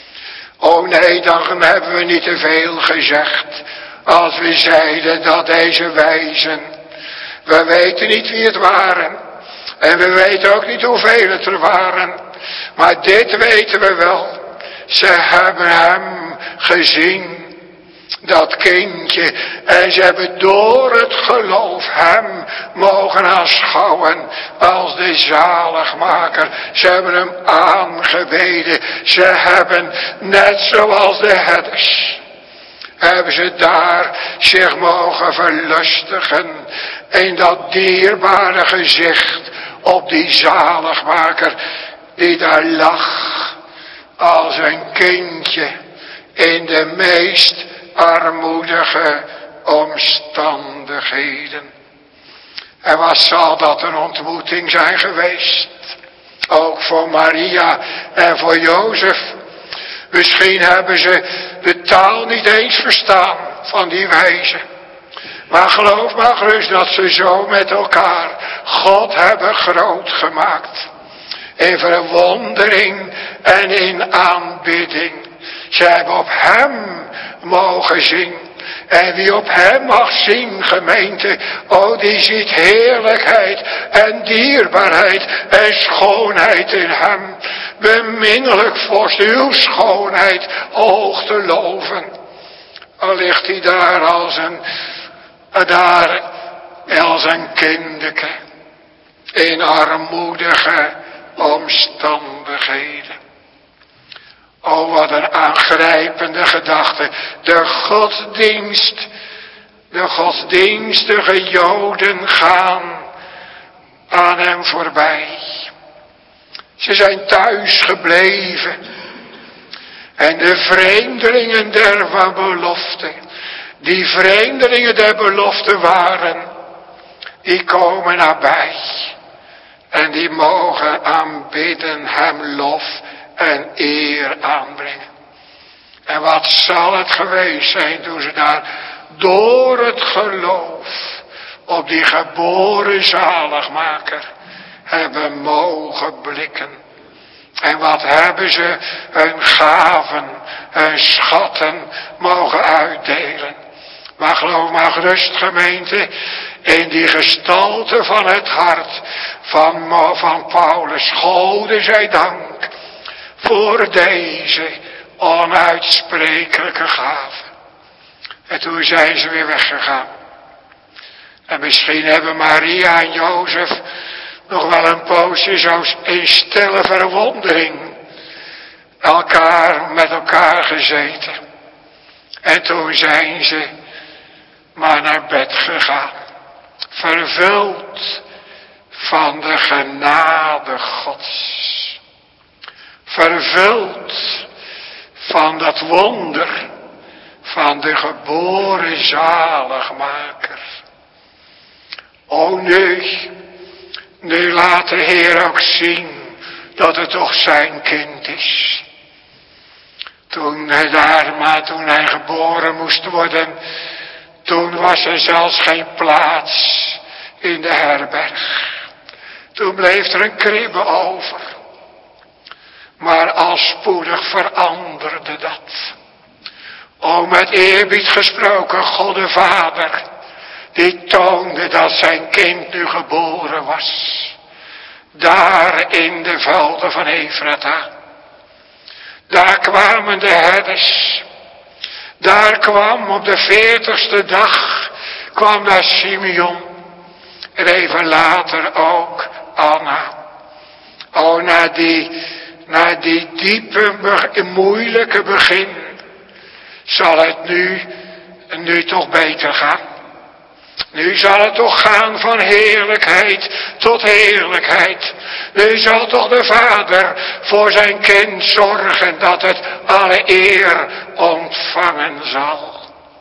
Oh nee, dan hebben we niet te veel gezegd. Als we zeiden dat deze wijzen, we weten niet wie het waren. En we weten ook niet hoeveel het er waren. Maar dit weten we wel. Ze hebben hem gezien. Dat kindje. En ze hebben door het geloof hem mogen aanschouwen als de zaligmaker. Ze hebben hem aangebeden. Ze hebben, net zoals de herders, hebben ze daar zich mogen verlustigen in dat dierbare gezicht op die zaligmaker die daar lag als een kindje in de meest armoedige omstandigheden. En wat zal dat een ontmoeting zijn geweest? Ook voor Maria en voor Jozef. Misschien hebben ze de taal niet eens verstaan van die wijzen. Maar geloof maar gerust dat ze zo met elkaar God hebben groot gemaakt. In verwondering en in aanbidding. Ze hebben op hem mogen zien. En wie op hem mag zien, gemeente, oh die ziet heerlijkheid en dierbaarheid en schoonheid in hem. Beminnelijk vorst, uw schoonheid hoog te loven. Al ligt hij daar als een, daar als een kindeke in armoedige omstandigheden. Oh, wat een aangrijpende gedachte. De godsdienst, de godsdienstige Joden gaan aan hem voorbij. Ze zijn thuis gebleven. En de vreemdelingen der belofte, die vreemdelingen der belofte waren, die komen nabij. En die mogen aanbidden hem lof en eer aanbrengen. En wat zal het geweest zijn toen ze daar door het geloof op die geboren zaligmaker hebben mogen blikken. En wat hebben ze hun gaven, hun schatten mogen uitdelen. Maar geloof maar gerust, gemeente, in die gestalte van het hart van, van Paulus, Gode zij dank voor deze onuitsprekelijke gave. En toen zijn ze weer weggegaan. En misschien hebben Maria en Jozef nog wel een poosje zo in stille verwondering elkaar met elkaar gezeten. En toen zijn ze maar naar bed gegaan. Vervuld van de genade Gods. Vervuld van dat wonder van de geboren zaligmaker. O nee, nu laat de Heer ook zien dat het toch zijn kind is. Toen hij daar, maar toen hij geboren moest worden, toen was er zelfs geen plaats in de herberg. Toen bleef er een kribbe over. Maar al spoedig veranderde dat. O, met eerbied gesproken, God de Vader, die toonde dat zijn kind nu geboren was. Daar in de velden van Efrata. Daar kwamen de herders. Daar kwam op de veertigste dag, kwam daar Simeon. En even later ook Anna. O, na die, na die diepe, moeilijke begin, zal het nu nu toch beter gaan. Nu zal het toch gaan van heerlijkheid tot heerlijkheid. Nu zal toch de Vader voor zijn kind zorgen dat het alle eer ontvangen zal.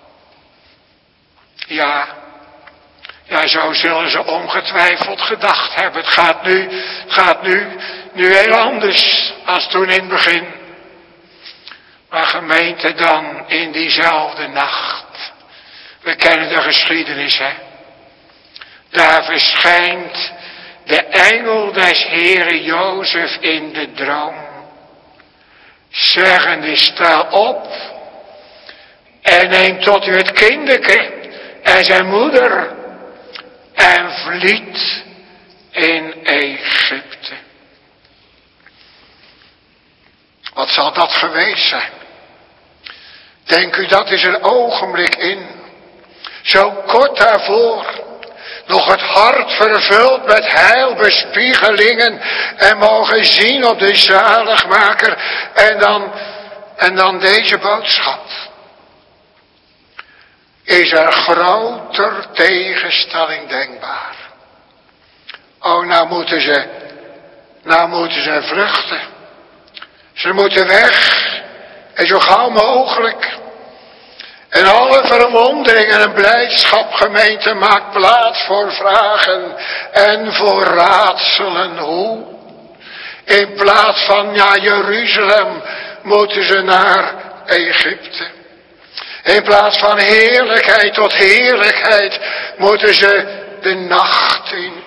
Ja, ja, zo zullen ze ongetwijfeld gedacht hebben. Het gaat nu, het gaat nu, nu heel anders als toen in het begin. Maar gemeente, dan in diezelfde nacht. We kennen de geschiedenis, hè. Daar verschijnt de engel des Heeren Jozef in de droom. Zeggende, sta op en neem tot u het kinderke en zijn moeder en vliet in Egypte. Wat zal dat geweest zijn? Denk u, dat is een ogenblik in. Zo kort daarvoor, nog het hart vervuld met heilbespiegelingen en mogen zien op de zaligmaker en dan, en dan deze boodschap. Is er groter tegenstelling denkbaar? Oh, nou moeten ze, nou moeten ze vluchten. Ze moeten weg en zo gauw mogelijk. En alle verwondering en blijdschap, gemeente, maakt plaats voor vragen en voor raadselen. Hoe? In plaats van naar Jeruzalem moeten ze naar Egypte. In plaats van heerlijkheid tot heerlijkheid moeten ze de nacht in.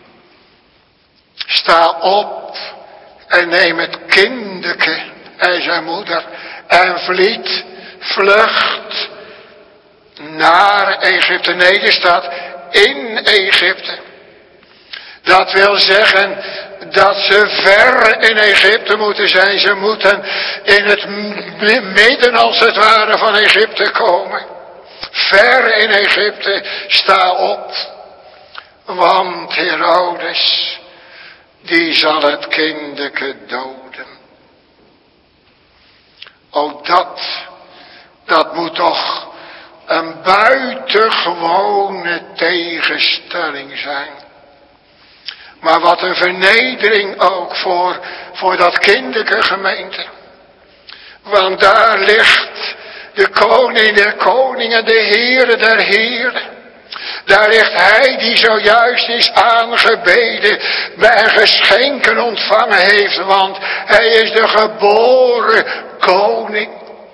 Sta op en neem het kinderke en zijn moeder en vliet, vlucht naar Egypte. Nee, er staat in Egypte. Dat wil zeggen dat ze ver in Egypte moeten zijn. Ze moeten in het midden als het ware van Egypte komen. Ver in Egypte, sta op. Want Herodes, die zal het kinderke doden. Ook dat, dat moet toch een buitengewone tegenstelling zijn. Maar wat een vernedering ook voor, voor dat kinderke gemeente. Want daar ligt de koning der koningen, de Heere der heren. Daar ligt hij die zojuist is aangebeden en geschenken ontvangen heeft. Want hij is de geboren koning.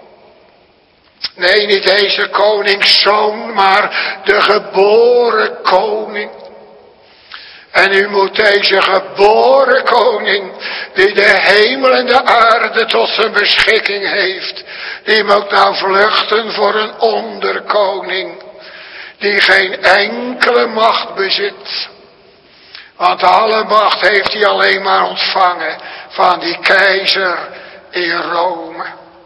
Nee, niet deze koningszoon, maar de geboren koning. En u moet deze geboren koning, die de hemel en de aarde tot zijn beschikking heeft, die moet nou vluchten voor een onderkoning, die geen enkele macht bezit. Want alle macht heeft hij alleen maar ontvangen van die keizer in Rome.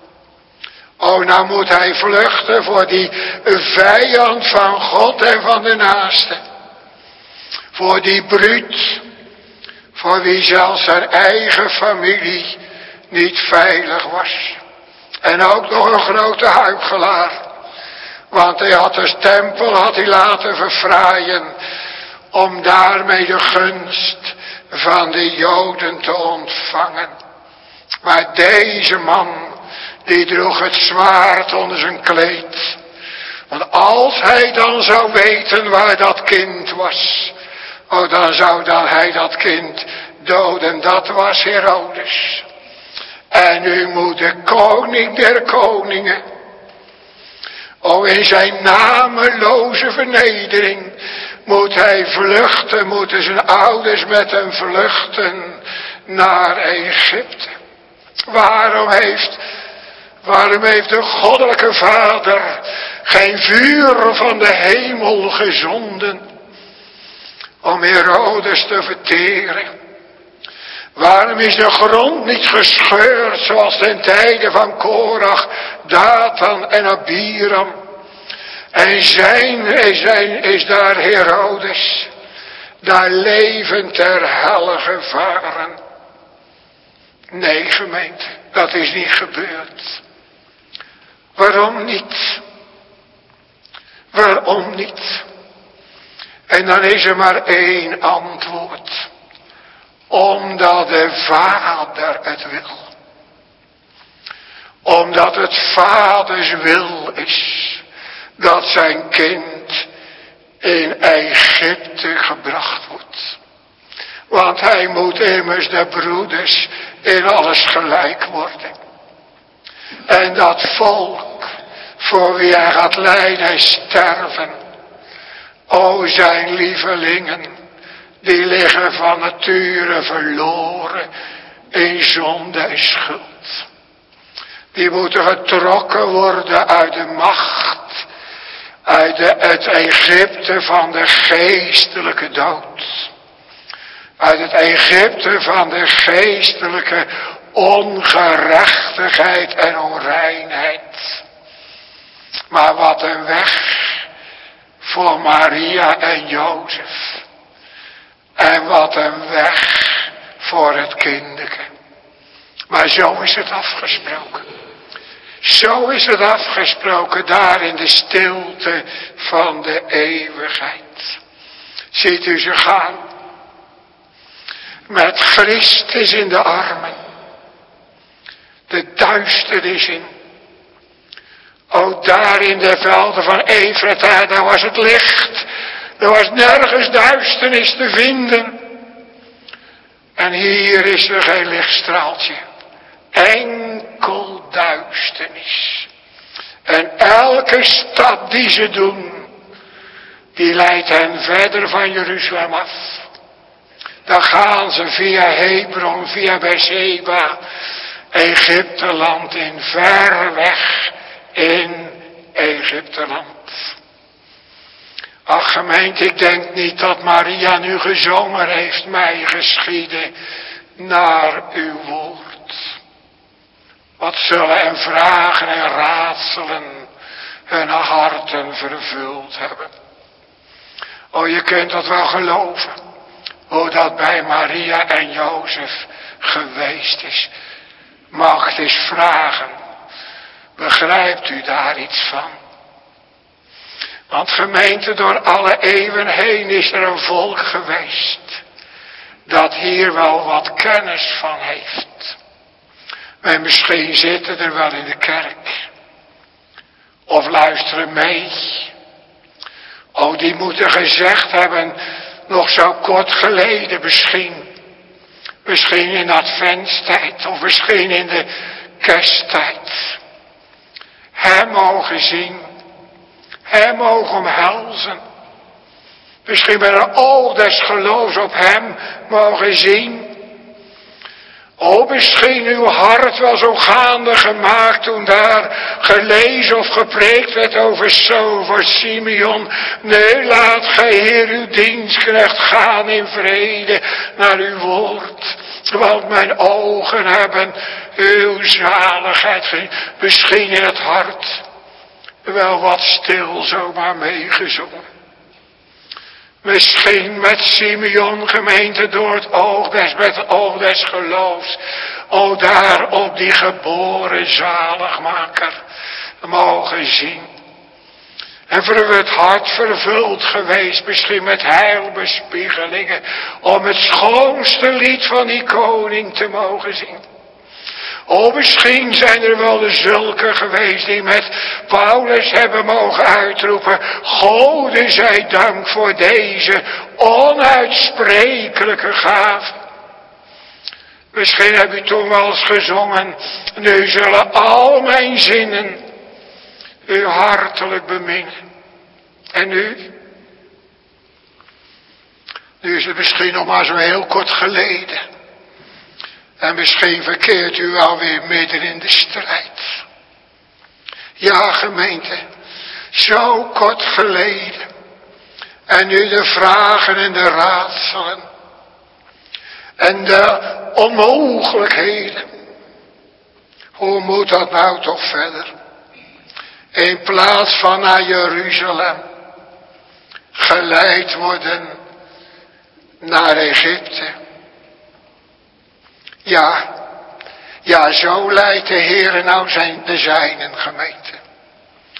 Oh, nou moet hij vluchten voor die vijand van God en van de naaste. Voor die bruut, voor wie zelfs zijn eigen familie niet veilig was. En ook nog een grote huichelaar. Want hij had de tempel had hij laten verfraaien om daarmee de gunst van de Joden te ontvangen. Maar deze man, die droeg het zwaard onder zijn kleed. Want als hij dan zou weten waar dat kind was, oh, dan zou dan hij dat kind doden. Dat was Herodes. En nu moet de koning der koningen, oh, in zijn nameloze vernedering, moet hij vluchten, moeten zijn ouders met hem vluchten naar Egypte. Waarom heeft, waarom heeft de goddelijke Vader geen vuur van de hemel gezonden om Herodes te verteren? Waarom is de grond niet gescheurd zoals ten tijde van Korach, Datan en Abiram? En zijn, zijn is daar Herodes, daar levend ter helle gevaren. Nee, gemeente, dat is niet gebeurd. Waarom niet? Waarom niet? En dan is er maar één antwoord. Omdat de Vader het wil. Omdat het Vaders wil is dat zijn kind in Egypte gebracht wordt. Want hij moet immers de broeders in alles gelijk worden. En dat volk voor wie hij gaat lijden en sterven. O zijn lievelingen, die liggen van nature verloren in zonde en schuld. Die moeten getrokken worden uit de macht, uit de, het Egypte van de geestelijke dood. Uit het Egypte van de geestelijke ongerechtigheid en onreinheid. Maar wat een weg voor Maria en Jozef. En wat een weg voor het kinderke. Maar zo is het afgesproken. Zo is het afgesproken daar in de stilte van de eeuwigheid. Ziet u ze gaan. Met Christus in de armen. De duisternis in. Ook daar in de velden van Efrata, daar was het licht. Er was nergens duisternis te vinden. En hier is er geen lichtstraaltje. Enkel duisternis. En elke stap die ze doen, die leidt hen verder van Jeruzalem af. Dan gaan ze via Hebron, via Beersheba, Egypteland in, ver weg in Egypteland. Ach gemeente, ik denk niet dat Maria nu gezongen heeft, mij geschieden naar uw woord. Wat zullen en vragen en raadselen hun harten vervuld hebben. O, je kunt dat wel geloven, hoe dat bij Maria en Jozef geweest is. Mag ik eens vragen, begrijpt u daar iets van? Want gemeente, door alle eeuwen heen is er een volk geweest dat hier wel wat kennis van heeft. En misschien zitten er wel in de kerk. Of luisteren mee. Oh, die moeten gezegd hebben, nog zo kort geleden misschien. Misschien in adventstijd of misschien in de kersttijd. Hem mogen zien. Hem mogen omhelzen. Misschien met een oog des geloofs op hem mogen zien. O, misschien uw hart wel zo gaande gemaakt toen daar gelezen of gepreekt werd over zo voor Simeon. Nee, laat gij Heer uw dienstknecht gaan in vrede naar uw woord. Want mijn ogen hebben uw zaligheid gezien. Misschien in het hart wel wat stil zomaar meegezongen. Misschien met Simeon gemeente door het oog des, met het oog des geloofs. O daar op die geboren zaligmaker mogen zien. En voor het hart vervuld geweest, misschien met heilbespiegelingen, om het schoonste lied van die koning te mogen zien. O, misschien zijn er wel de zulke geweest die met Paulus hebben mogen uitroepen: Gode zij dank voor deze onuitsprekelijke gave. Misschien heb u toen wel eens gezongen: nu zullen al mijn zinnen u hartelijk beminnen. En nu? Nu is het misschien nog maar zo heel kort geleden. En misschien verkeert u alweer midden in de strijd. Ja, gemeente, zo kort geleden. En nu de vragen en de raadselen. En de onmogelijkheden. Hoe moet dat nou toch verder? In plaats van naar Jeruzalem geleid worden naar Egypte. Ja, ja, zo leidt de Heere nou zijn, de zijnen, gemeente.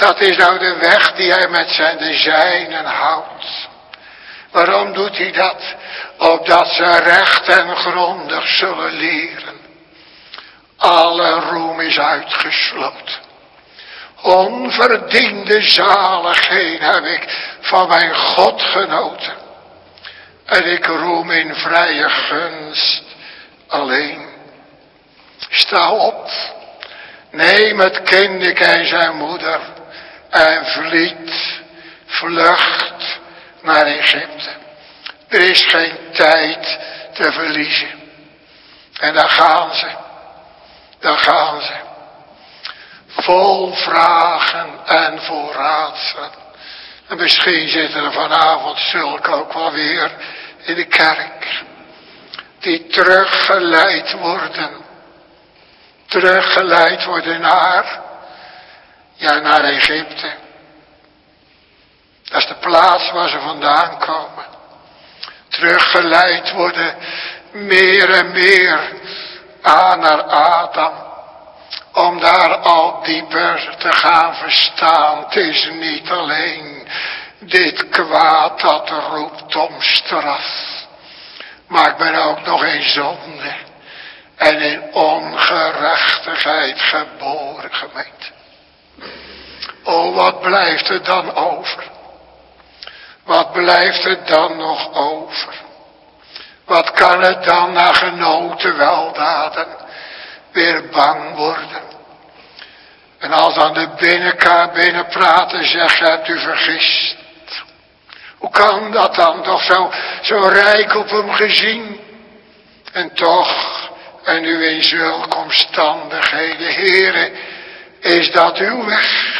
Dat is nou de weg die hij met zijn de zijnen houdt. Waarom doet hij dat? Opdat ze recht en grondig zullen leren. Alle roem is uitgesloten. Onverdiende zaligheden heb ik van mijn God genoten. En ik roem in vrije gunst alleen. Sta op, neem het kind en zijn moeder en vliet, vlucht naar Egypte. Er is geen tijd te verliezen. En daar gaan ze, daar gaan ze. Vol vragen en vol raadselen. En misschien zitten er vanavond zulke ook wel weer in de kerk. Die teruggeleid worden. Teruggeleid worden naar, ja, naar Egypte. Dat is de plaats waar ze vandaan komen. Teruggeleid worden meer en meer aan naar Adam. Om daar al dieper te gaan verstaan. Het is niet alleen dit kwaad dat roept om straf. Maar ik ben ook nog in zonde. En in ongerechtigheid geboren, gemeente. O, wat blijft er dan over? Wat blijft er dan nog over? Wat kan er dan na genoten weldaden weer bang worden? En als dan de binnenkaart binnenpraten zegt, hebt u vergist. Hoe kan dat dan? Toch zo, zo rijk op hem gezien. En toch, en u in zulke omstandigheden, Heere, is dat uw weg?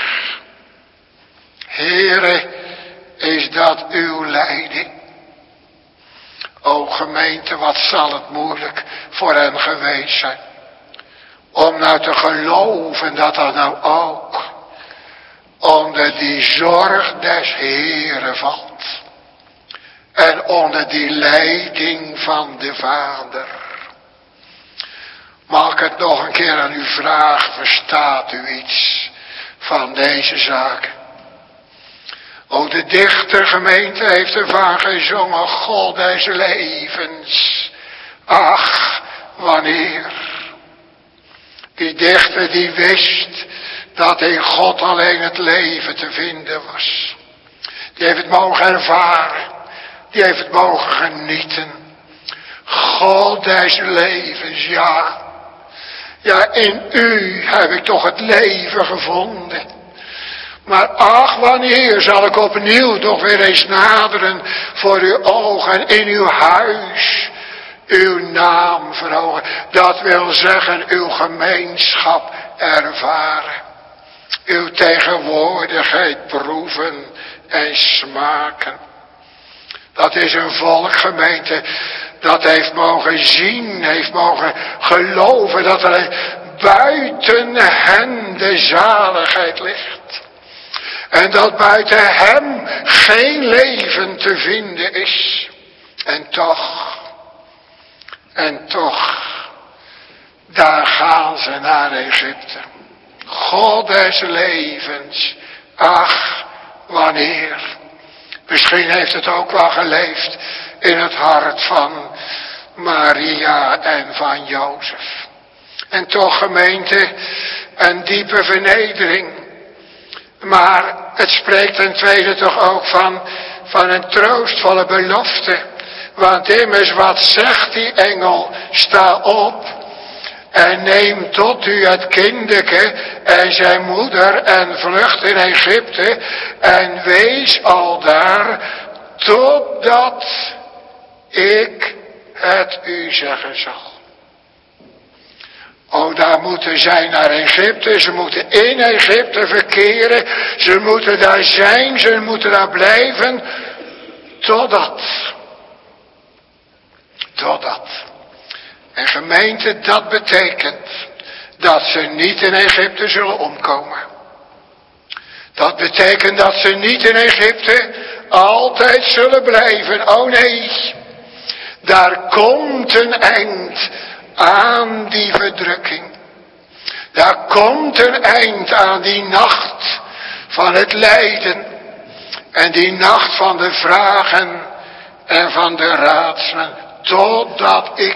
Heere, is dat uw leiding? O gemeente, wat zal het moeilijk voor hen geweest zijn. Om nou te geloven dat dat nou ook onder die zorg des Heeren valt. En onder die leiding van de Vader. Mag ik het nog een keer aan u vragen, verstaat u iets van deze zaken? O, de dichter, gemeente, heeft ervan gezongen, God des levens. Ach, wanneer. Die dichter die wist dat in God alleen het leven te vinden was. Die heeft het mogen ervaren. Die heeft het mogen genieten. God des levens, ja. Ja, in u heb ik toch het leven gevonden. Maar ach, wanneer zal ik opnieuw toch weer eens naderen voor uw ogen in uw huis. Uw naam verhogen. Dat wil zeggen uw gemeenschap ervaren. Uw tegenwoordigheid proeven en smaken. Dat is een volk, gemeente, dat heeft mogen zien, heeft mogen geloven dat er buiten hen de zaligheid ligt. En dat buiten hem geen leven te vinden is. En toch, en toch, daar gaan ze naar Egypte. God des levens, ach, wanneer. Misschien heeft het ook wel geleefd in het hart van Maria en van Jozef. En toch, gemeente, een diepe vernedering. Maar het spreekt ten tweede toch ook van, van een troostvolle belofte. Want immers, wat zegt die engel? Sta op en neem tot u het kindeke en zijn moeder en vlucht in Egypte en wees aldaar totdat ik het u zeggen zal. Oh, daar moeten zij naar Egypte, ze moeten in Egypte verkeren, ze moeten daar zijn, ze moeten daar blijven, totdat. Totdat. En gemeente, dat betekent dat ze niet in Egypte zullen omkomen. Dat betekent dat ze niet in Egypte altijd zullen blijven. Oh nee, daar komt een eind aan die verdrukking. Daar komt een eind aan die nacht van het lijden en die nacht van de vragen en van de raadselen, totdat ik,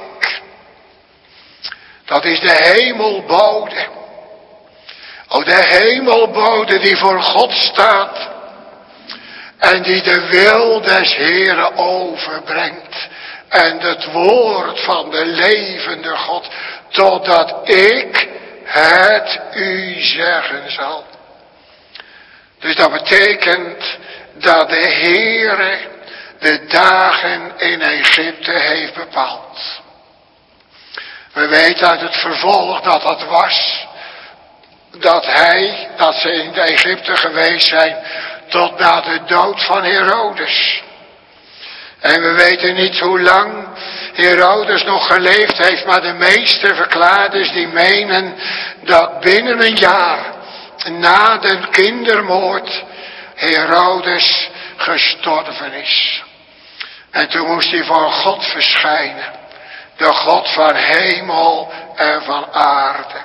dat is de hemelbode, o de hemelbode die voor God staat en die de wil des Heeren overbrengt en het woord van de levende God, totdat ik het u zeggen zal. Dus dat betekent dat de Heere de dagen in Egypte heeft bepaald. We weten uit het vervolg dat dat was, dat hij, dat ze in Egypte geweest zijn tot na de dood van Herodes. En we weten niet hoe lang Herodes nog geleefd heeft, maar de meeste verklaarders die menen dat binnen een jaar na de kindermoord Herodes gestorven is. En toen moest hij voor God verschijnen, de God van hemel en van aarde.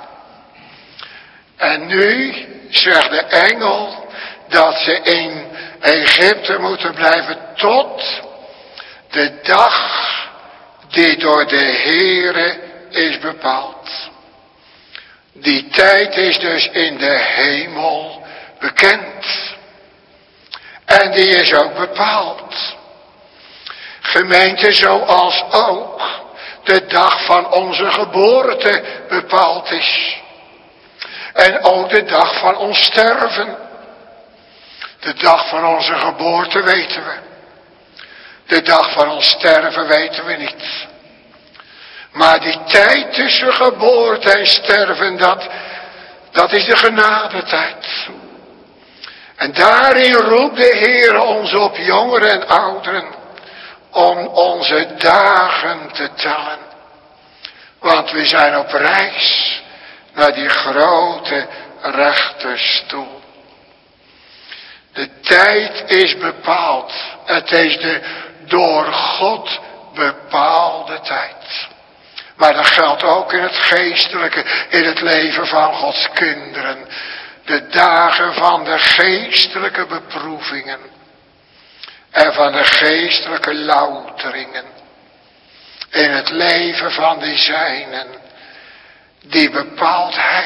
En nu zegt de engel dat ze in Egypte moeten blijven tot de dag die door de Heere is bepaald. Die tijd is dus in de hemel bekend. En die is ook bepaald. Gemeente, zoals ook de dag van onze geboorte bepaald is. En ook de dag van ons sterven. De dag van onze geboorte weten we. De dag van ons sterven weten we niet. Maar die tijd tussen geboorte en sterven, dat, dat is de genadetijd. En daarin roept de Heer ons op, jongeren en ouderen, om onze dagen te tellen. Want we zijn op reis naar die grote rechterstoel. De tijd is bepaald. Het is de door God bepaalde tijd. Maar dat geldt ook in het geestelijke, in het leven van Gods kinderen. De dagen van de geestelijke beproevingen. En van de geestelijke louteringen. In het leven van die zijnen. Die bepaalt Hij.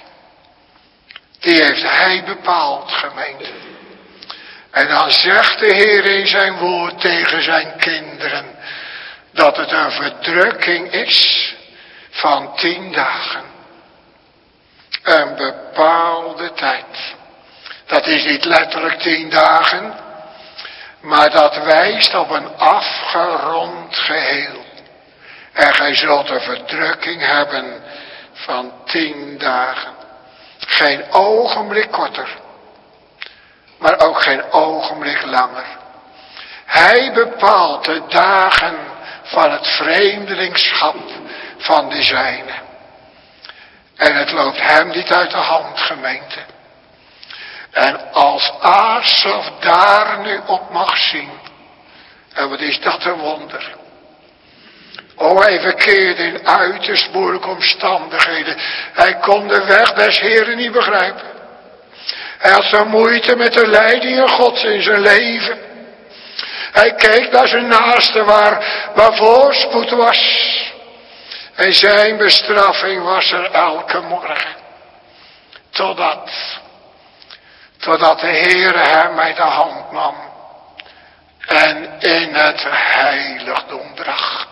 Die heeft Hij bepaald, gemeente. En dan zegt de Heer in zijn woord tegen zijn kinderen, dat het een verdrukking is van tien dagen. Een bepaalde tijd. Dat is niet letterlijk tien dagen, maar dat wijst op een afgerond geheel. En gij zult een verdrukking hebben van tien dagen. Geen ogenblik korter, maar ook geen ogenblik langer. Hij bepaalt de dagen van het vreemdelingschap van de zijne. En het loopt hem niet uit de hand, gemeente. En als Asaf daar nu op mag zien. En wat is dat een wonder. O, hij verkeerde in uiterst moeilijke omstandigheden. Hij kon de weg des Heren niet begrijpen. Hij had zo moeite met de leidingen Gods in zijn leven. Hij keek naar zijn naaste waar, waar voorspoed was. En zijn bestraffing was er elke morgen. Totdat, totdat de Heere hem bij de hand nam. En in het heiligdom bracht.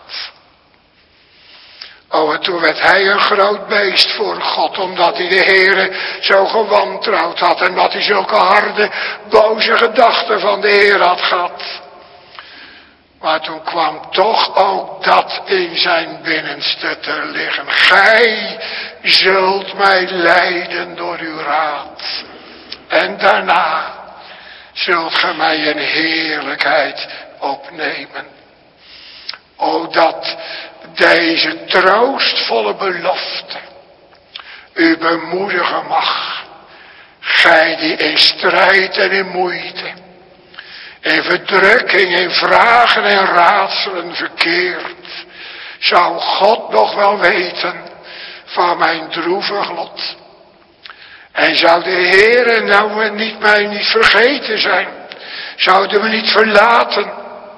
Oh, en toen werd hij een groot beest voor God, omdat hij de Heere zo gewantrouwd had en dat hij zulke harde, boze gedachten van de Heer had gehad. Maar toen kwam toch ook dat in zijn binnenste te liggen. Gij zult mij leiden door uw raad. En daarna zult gij mij in heerlijkheid opnemen. O, dat deze troostvolle belofte u bemoedigen mag. Gij die in strijd en in moeite, in verdrukking, in vragen en raadselen verkeert. Zou God nog wel weten van mijn droevig lot. En zou de Heere nou niet mij niet vergeten zijn? Zouden we niet verlaten?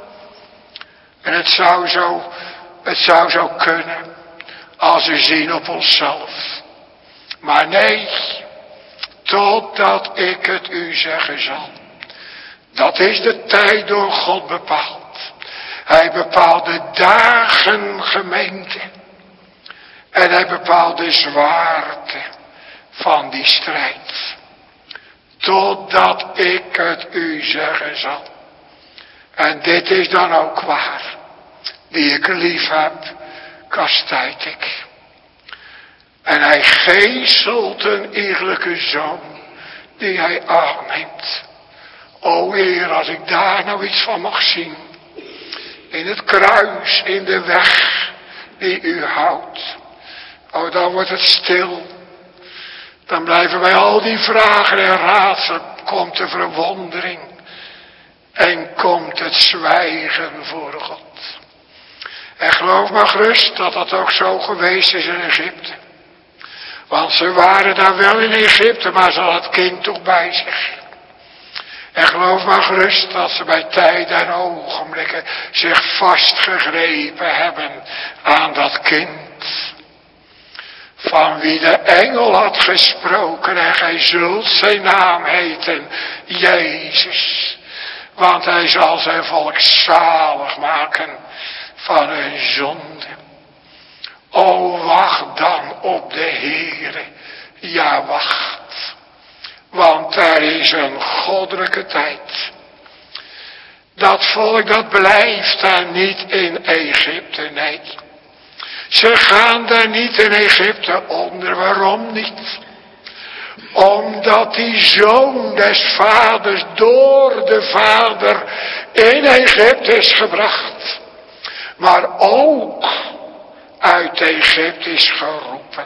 En het zou zo, het zou zo kunnen als we zien op onszelf. Maar nee, totdat ik het u zeggen zal. Dat is de tijd door God bepaald. Hij bepaalt de dagen, gemeente. En hij bepaalt de zwaarte van die strijd. Totdat ik het u zeggen zal. En dit is dan ook waar. Die ik lief heb, kastijd ik. En hij geeselt een eerlijke zoon, die hij aanneemt. O Heer, als ik daar nou iets van mag zien. In het kruis, in de weg die u houdt. O, dan wordt het stil. Dan blijven bij al die vragen en raadselen. Komt de verwondering. En komt het zwijgen voor God. En geloof maar gerust dat dat ook zo geweest is in Egypte. Want ze waren daar wel in Egypte, maar ze hadden het kind toch bij zich. En geloof maar gerust dat ze bij tijden en ogenblikken zich vastgegrepen hebben aan dat kind. Van wie de engel had gesproken en gij zult zijn naam heten, Jezus. Want hij zal zijn volk zalig maken van hun zonde. O, wacht dan op de Heere, ja wacht. Want er is een goddelijke tijd. Dat volk dat blijft daar niet in Egypte, nee. Ze gaan daar niet in Egypte onder, waarom niet? Omdat die zoon des vaders door de vader in Egypte is gebracht. Maar ook uit Egypte is geroepen.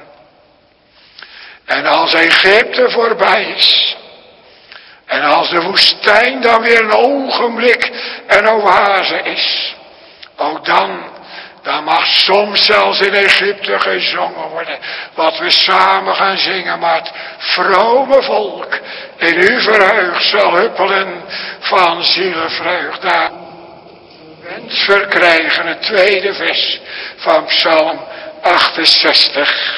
En als Egypte voorbij is. En als de woestijn dan weer een ogenblik een oase is. Ook dan, dan mag soms zelfs in Egypte gezongen worden. Wat we samen gaan zingen. Maar het vrome volk in u verheugd zal huppelen van zielenvreugd. Daar wens verkrijgen het tweede vers van Psalm achtenzestig.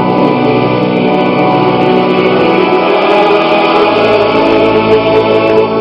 Thank you.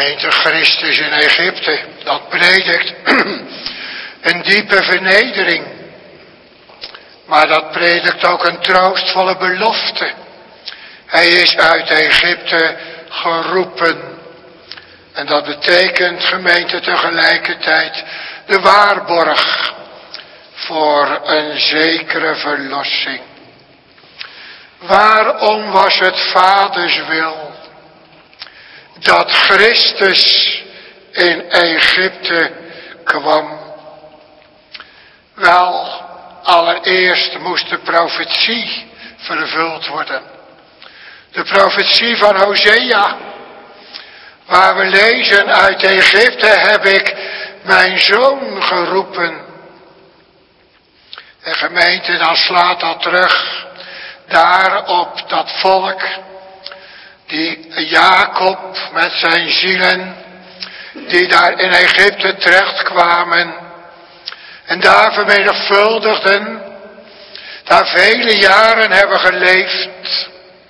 gemeente Christus in Egypte, dat predikt een diepe vernedering. Maar dat predikt ook een troostvolle belofte. Hij is uit Egypte geroepen. En dat betekent, gemeente, tegelijkertijd de waarborg voor een zekere verlossing. Waarom was het Vaders wil dat Christus in Egypte kwam? Wel, allereerst moest de profetie vervuld worden. De profetie van Hosea, waar we lezen, uit Egypte heb ik mijn zoon geroepen. En gemeente, dan slaat dat terug daar op dat volk, die Jacob met zijn zielen, die daar in Egypte terechtkwamen en daar vermenigvuldigden, daar vele jaren hebben geleefd.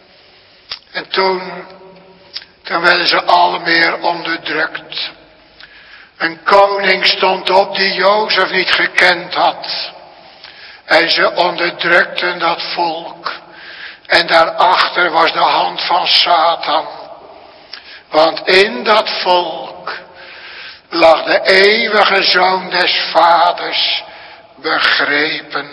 En toen, toen werden ze al meer onderdrukt. Een koning stond op die Jozef niet gekend had. En ze onderdrukten dat volk. En daarachter was de hand van Satan. Want in dat volk lag de eeuwige Zoon des Vaders begrepen.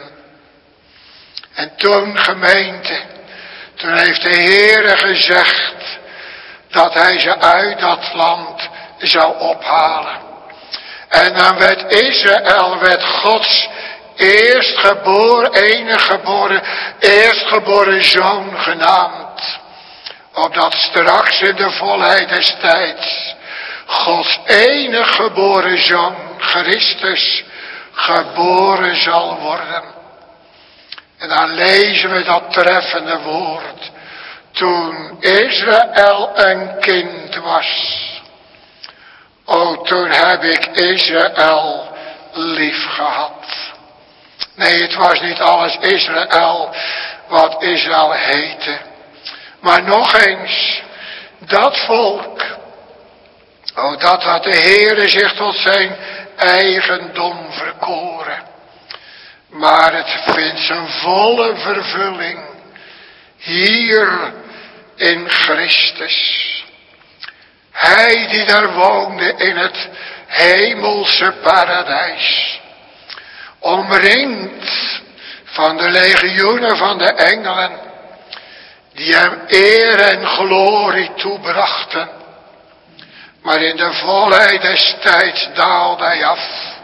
En toen, gemeente, toen heeft de Heere gezegd dat hij ze uit dat land zou ophalen. En dan werd Israël, werd Gods eerstgeboren, enige geboren, eerstgeboren zoon genaamd. Opdat straks in de volheid des tijds Gods enige geboren zoon, Christus, geboren zal worden. En dan lezen we dat treffende woord. Toen Israël een kind was. O, toen heb ik Israël lief gehad. Nee, het was niet alles Israël wat Israël heette. Maar nog eens, dat volk. O, dat had de Heere zich tot zijn eigendom verkoren. Maar het vindt zijn volle vervulling hier in Christus. Hij die daar woonde in het hemelse paradijs. Omringd van de legioenen van de engelen. Die hem eer en glorie toebrachten. Maar in de volheid des tijds daalde hij af.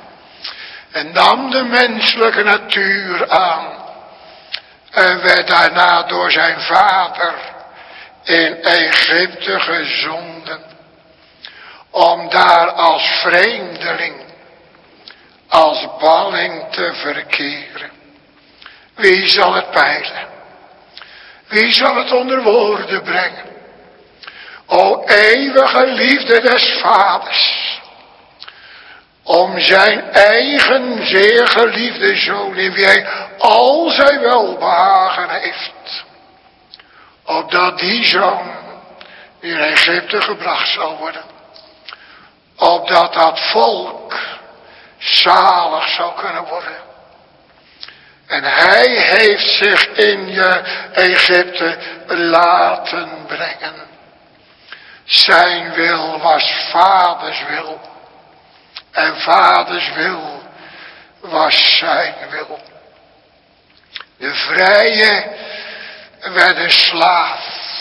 En nam de menselijke natuur aan. En werd daarna door zijn vader in Egypte gezonden. Om daar als vreemdeling, als balling te verkeren. Wie zal het peilen? Wie zal het onder woorden brengen? O eeuwige liefde des vaders. Om zijn eigen zeer geliefde zoon, in wie hij al zijn welbehagen heeft. Opdat die zoon in Egypte gebracht zal worden. Opdat dat volk zalig zou kunnen worden. En hij heeft zich in je Egypte laten brengen. Zijn wil was vaders wil. En vaders wil was zijn wil. De vrije werd een slaaf.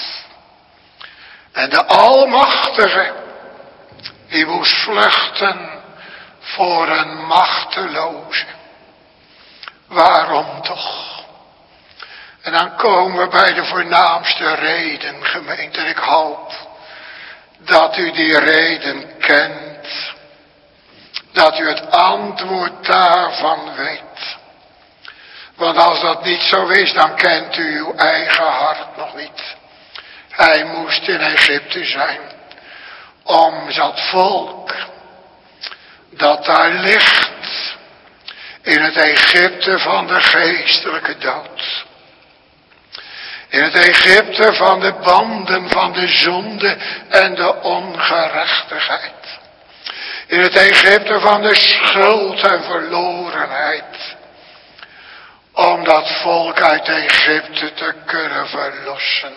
En de almachtige, die moest vluchten voor een machteloze. Waarom toch? En dan komen we bij de voornaamste reden, gemeente. En ik hoop dat u die reden kent. Dat u het antwoord daarvan weet. Want als dat niet zo is, dan kent u uw eigen hart nog niet. Hij moest in Egypte zijn. Om dat volk dat daar ligt in het Egypte van de geestelijke dood. In het Egypte van de banden van de zonde en de ongerechtigheid. In het Egypte van de schuld en verlorenheid. Om dat volk uit Egypte te kunnen verlossen.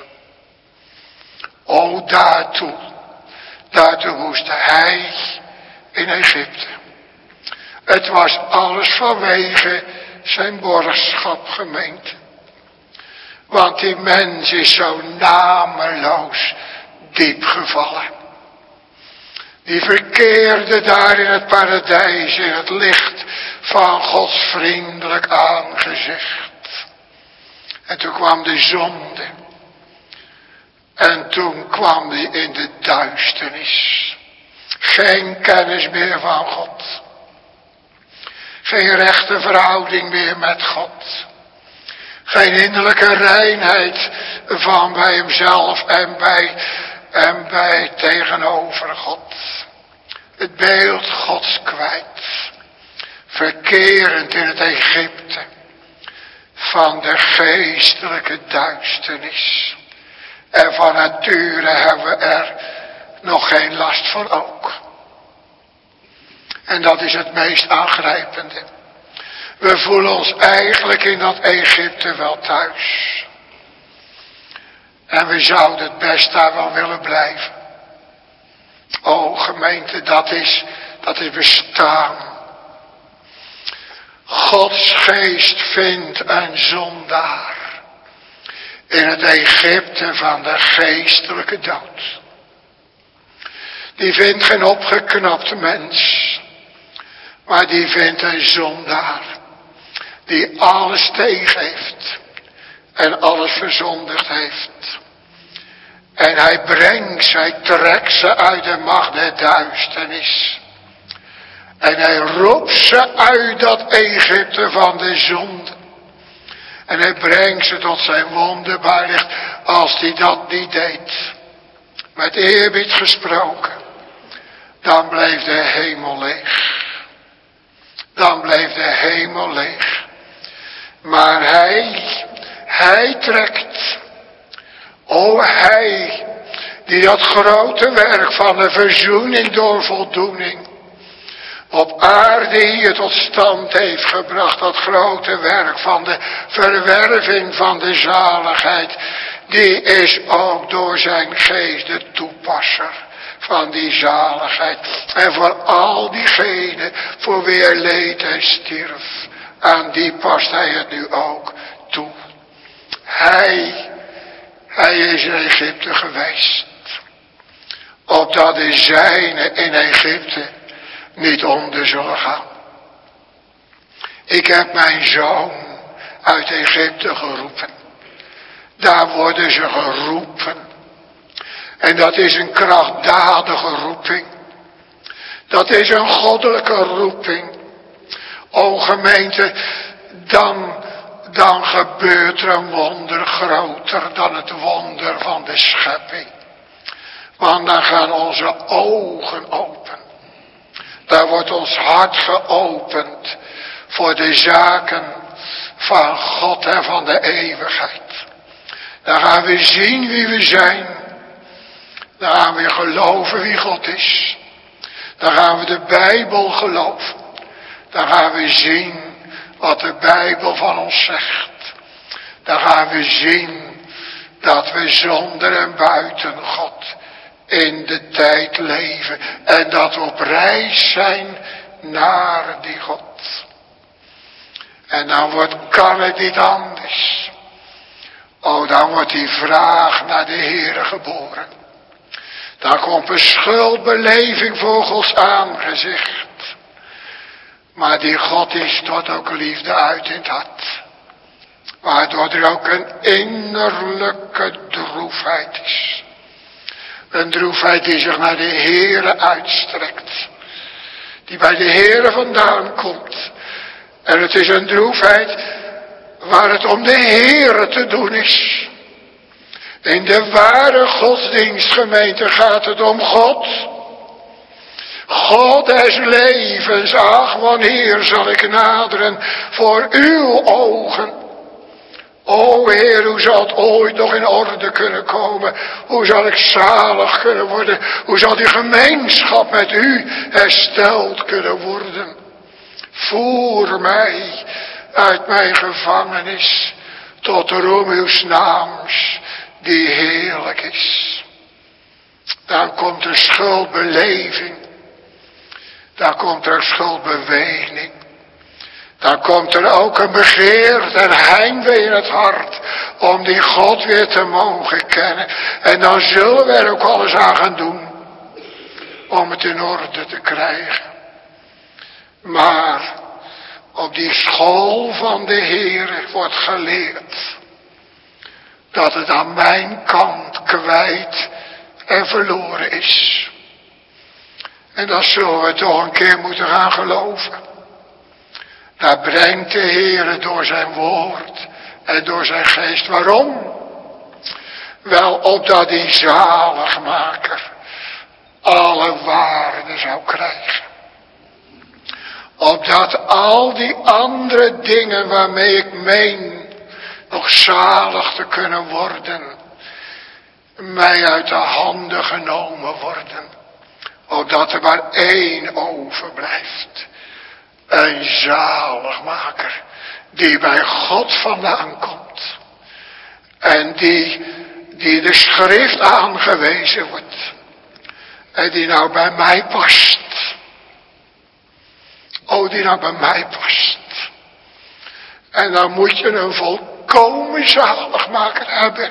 O daartoe, daartoe moest hij in Egypte. Het was alles vanwege zijn borgschap gemeente. Want die mens is zo nameloos diep gevallen. Die verkeerde daar in het paradijs, in het licht van Gods vriendelijk aangezicht. En toen kwam de zonde. En toen kwam hij in de duisternis. Geen kennis meer van God. Geen rechte verhouding meer met God. Geen innerlijke reinheid van bij hemzelf en bij, en bij tegenover God. Het beeld Gods kwijt. Verkerend in het Egypte van de geestelijke duisternis. En van nature hebben we er nog geen last van ook. En dat is het meest aangrijpende. We voelen ons eigenlijk in dat Egypte wel thuis. En we zouden het best daar wel willen blijven. O gemeente, dat is, dat is bestaan. Gods geest vindt een zondaar. In het Egypte van de geestelijke dood. Die vindt geen opgeknapte mens. Maar die vindt een zondaar. Die alles tegen heeft. En alles verzondigd heeft. En hij brengt ze, hij trekt ze uit de macht der duisternis. En hij roept ze uit dat Egypte van de zonde. En hij brengt ze tot zijn wonderbaar licht. Als hij dat niet deed. Met eerbied gesproken. Dan bleef de hemel leeg. Dan bleef de hemel leeg. Maar hij, hij trekt. O hij, die dat grote werk van de verzoening door voldoening op aarde hier tot stand heeft gebracht. Dat grote werk van de verwerving van de zaligheid. Die is ook door zijn geest de toepasser van die zaligheid. En voor al diegenen voor wie hij leed en stierf. Aan die past hij het nu ook toe. Hij, hij is in Egypte geweest. Opdat de zijnen in Egypte niet onder zullen gaan. Ik heb mijn zoon uit Egypte geroepen. Daar worden ze geroepen. En dat is een krachtdadige roeping. Dat is een goddelijke roeping. O gemeente, dan, dan gebeurt er een wonder groter dan het wonder van de schepping. Want dan gaan onze ogen open. Daar wordt ons hart geopend voor de zaken van God en van de eeuwigheid. Dan gaan we zien wie we zijn. Dan gaan we geloven wie God is. Dan gaan we de Bijbel geloven. Dan gaan we zien wat de Bijbel van ons zegt. Dan gaan we zien dat we zonder en buiten God in de tijd leven. En dat we op reis zijn naar die God. En dan wordt, kan het niet anders. Oh, dan wordt die vraag naar de Heere geboren. Dan komt een schuldbeleving voor Gods aangezicht. Maar die God is tot ook liefde uit in het hart. Waardoor er ook een innerlijke droefheid is. Een droefheid die zich naar de Heere uitstrekt. Die bij de Heere vandaan komt. En het is een droefheid waar het om de Heere te doen is. In de ware godsdienstgemeente gaat het om God. God des levens, ach wanneer zal ik naderen voor uw ogen. O Heer, hoe zal het ooit nog in orde kunnen komen? Hoe zal ik zalig kunnen worden? Hoe zal die gemeenschap met u hersteld kunnen worden? Voer mij uit mijn gevangenis tot de roem uws naams, die heerlijk is. Dan komt er schuldbeleving. Dan komt er schuldbeweging. Dan komt er ook een begeerte en heimwee in het hart om die God weer te mogen kennen. En dan zullen we er ook alles aan gaan doen om het in orde te krijgen. Maar op die school van de Heer wordt geleerd dat het aan mijn kant kwijt en verloren is. En dat zullen we toch een keer moeten gaan geloven. Daar brengt de Heer door zijn woord en door zijn geest. Waarom? Wel opdat die zaligmaker alle waarde zou krijgen. Opdat al die andere dingen waarmee ik meen nog zalig te kunnen worden, mij uit de handen genomen worden. Opdat er maar één overblijft. Een zaligmaker die bij God vandaan komt. En die, die de schrift aangewezen wordt. En die nou bij mij past. Oh, die nou bij mij past. En dan moet je een volkomen zaligmaker hebben.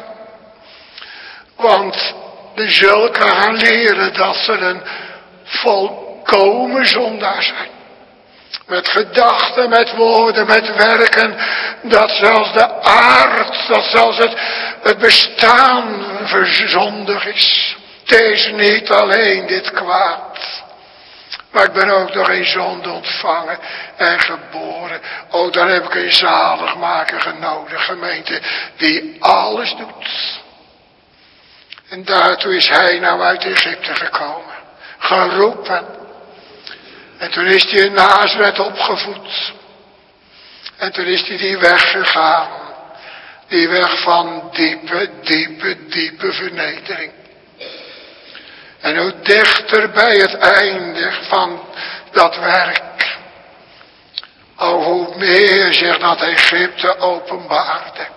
Want de zulken gaan leren dat ze een volkomen zondaar zijn. Met gedachten, met woorden, met werken. Dat zelfs de aard, dat zelfs het, het bestaan verzondig is. Het is niet alleen dit kwaad. Maar ik ben ook door een zonde ontvangen en geboren. Oh, dan heb ik een zaligmaker genodigd, gemeente, die alles doet. En daartoe is hij nou uit Egypte gekomen. Geroepen. En toen is hij in Nazareth opgevoed. En toen is hij die weg gegaan. Die weg van diepe, diepe, diepe vernedering. En hoe dichter bij het einde van dat werk. Oh, hoe meer zich dat Egypte openbaarde.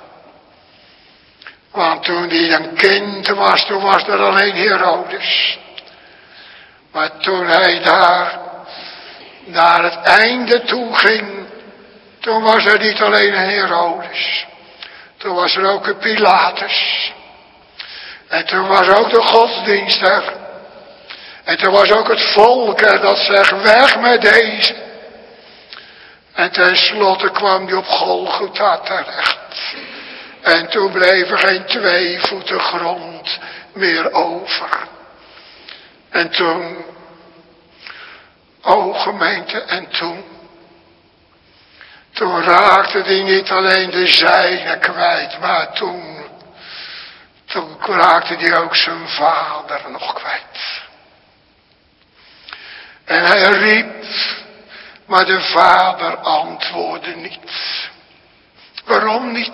Want toen hij een kind was, toen was er alleen Herodes. Maar toen hij daar naar het einde toe ging, toen was er niet alleen een Herodes. Toen was er ook een Pilatus. En toen was ook de godsdienst er. En toen was ook het volk er dat zegt, weg met deze. En tenslotte kwam hij op Golgotha terecht. En toen bleef er geen twee voeten grond meer over. En toen, o gemeente, en toen, toen raakte hij niet alleen de zijne kwijt, maar toen, toen raakte hij ook zijn vader nog kwijt. En hij riep, maar de vader antwoordde niet. Waarom niet?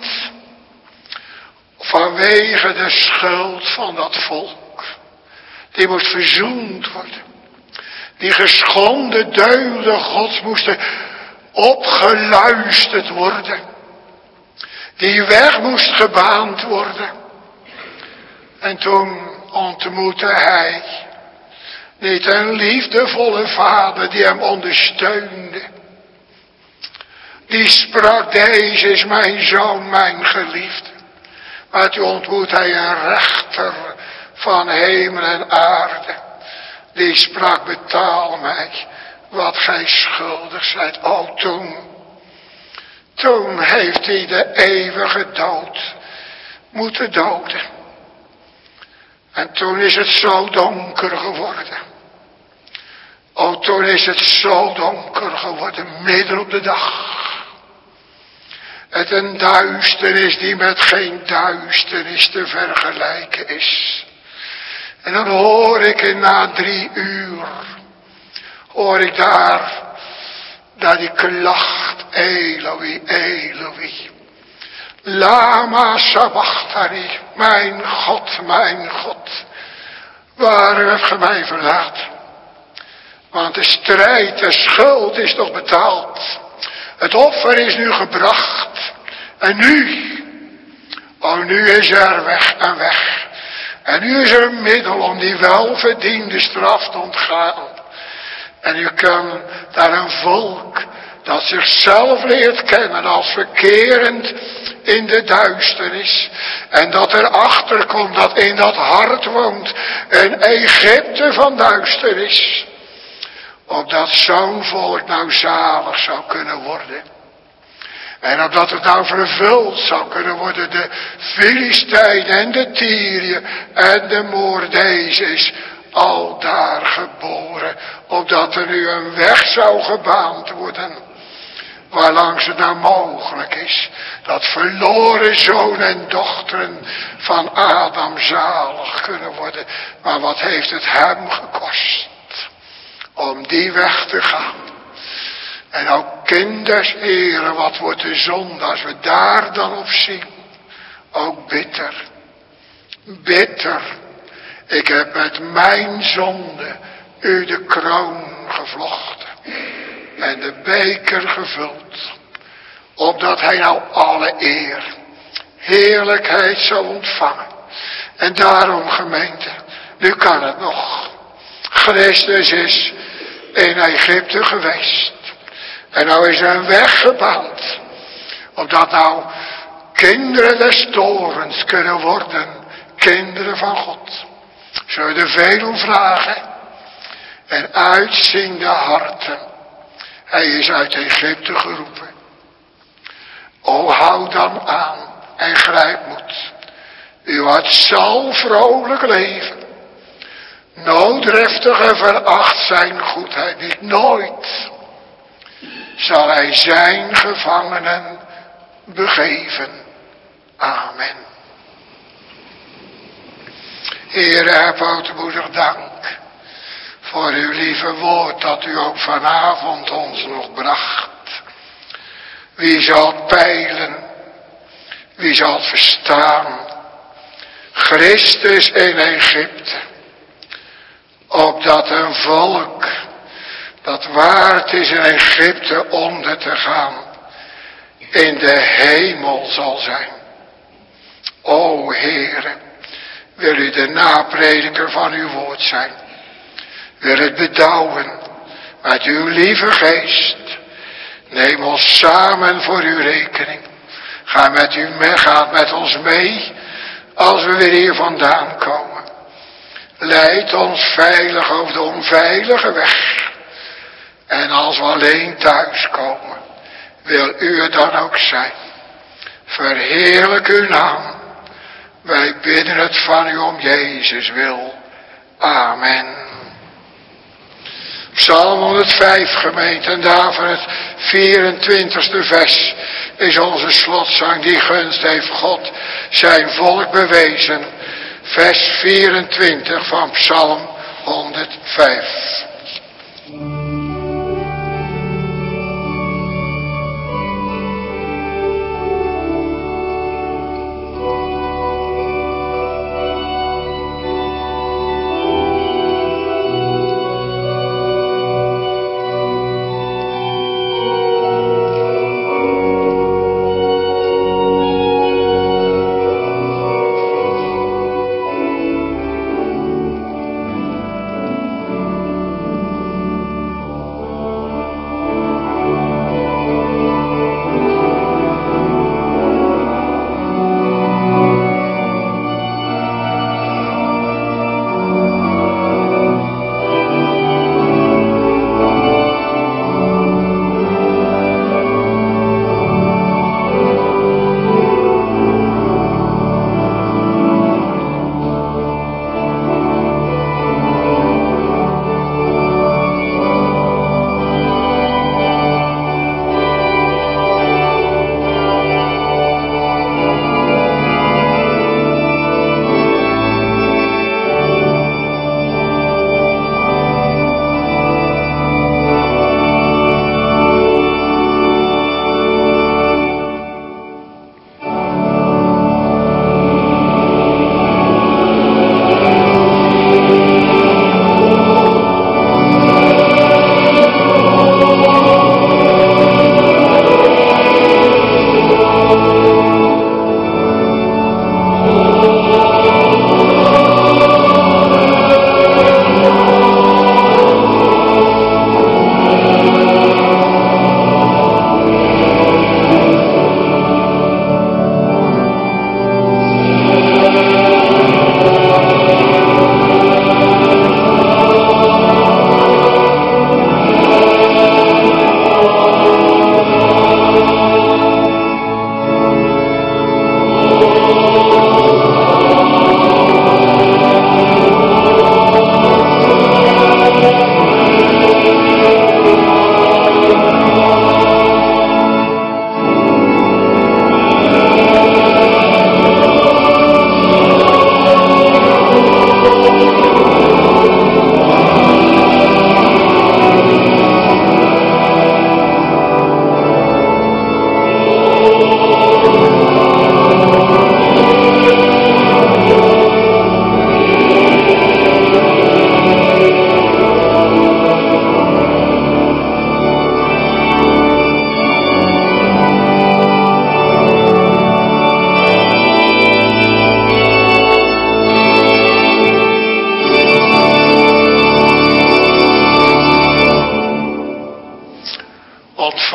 Vanwege de schuld van dat volk. Die moest verzoend worden. Die geschonden deugden Gods moesten opgeluisterd worden. Die weg moest gebaand worden. En toen ontmoette hij niet een liefdevolle vader die hem ondersteunde. Die sprak, deze is mijn zoon, mijn geliefde. Maar toen ontmoet hij een rechter van hemel en aarde. Die sprak, betaal mij wat gij schuldig zijt. O, toen, toen heeft hij de eeuwige dood moeten doden. En toen is het zo donker geworden. O, toen is het zo donker geworden, midden op de dag. Het een duisternis die met geen duisternis te vergelijken is. En dan hoor ik in na drie uur, hoor ik daar, daar die klacht, Eloi, Eloi, Lama sabachthani, mijn God, mijn God, waarom heb je mij verlaten? Want de strijd, de schuld is nog betaald. Het offer is nu gebracht. En nu, oh nu is er weg en weg. En nu is er een middel om die welverdiende straf te ontgaan. En u kan daar een volk dat zichzelf leert kennen als verkerend in de duisternis. En dat erachter komt dat in dat hart woont een Egypte van duisternis. Opdat zo'n volk nou zalig zou kunnen worden. En opdat het nou vervuld zou kunnen worden, de Filistijnen en de Tyrië en de Moordezes, al daar geboren. Opdat er nu een weg zou gebaand worden, waarlangs het nou mogelijk is, dat verloren zonen en dochteren van Adam zalig kunnen worden. Maar wat heeft het hem gekost om die weg te gaan? En ook kinders, heren, wat wordt de zonde als we daar dan op zien? Ook bitter. Bitter. Ik heb met mijn zonde u de kroon gevlochten. En de beker gevuld. Opdat hij nou alle eer, heerlijkheid zou ontvangen. En daarom, gemeente, nu kan het nog. Christus is in Egypte geweest. En nou is er een weg gebaand. Opdat nou kinderen des torens kunnen worden. Kinderen van God. Zullen we er veel om vragen. En uitziende harten. Hij is uit Egypte geroepen. O, hou dan aan en grijp moed. Uw hart zal vrolijk leven. Nooddriftig en veracht zijn goedheid niet. Nooit zal hij zijn gevangenen begeven. Amen. Heere, heb ootmoedig dank voor uw lieve woord dat u ook vanavond ons nog bracht. Wie zal het peilen? Wie zal het verstaan? Christus in Egypte. Opdat een volk dat waard is in Egypte onder te gaan, in de hemel zal zijn. O Heere, wil u de naprediker van uw woord zijn. Wil het bedouwen met uw lieve geest. Neem ons samen voor uw rekening. Ga met u mee, gaat met ons mee als we weer hier vandaan komen. Leid ons veilig over de onveilige weg. En als we alleen thuiskomen, wil u er dan ook zijn. Verheerlijk uw naam. Wij bidden het van u om Jezus wil. Amen. Psalm honderdvijf, gemeente, en daarvan het vierentwintigste vers is onze slotzang. Die gunst heeft God zijn volk bewezen. Vers vierentwintig van Psalm honderdvijf.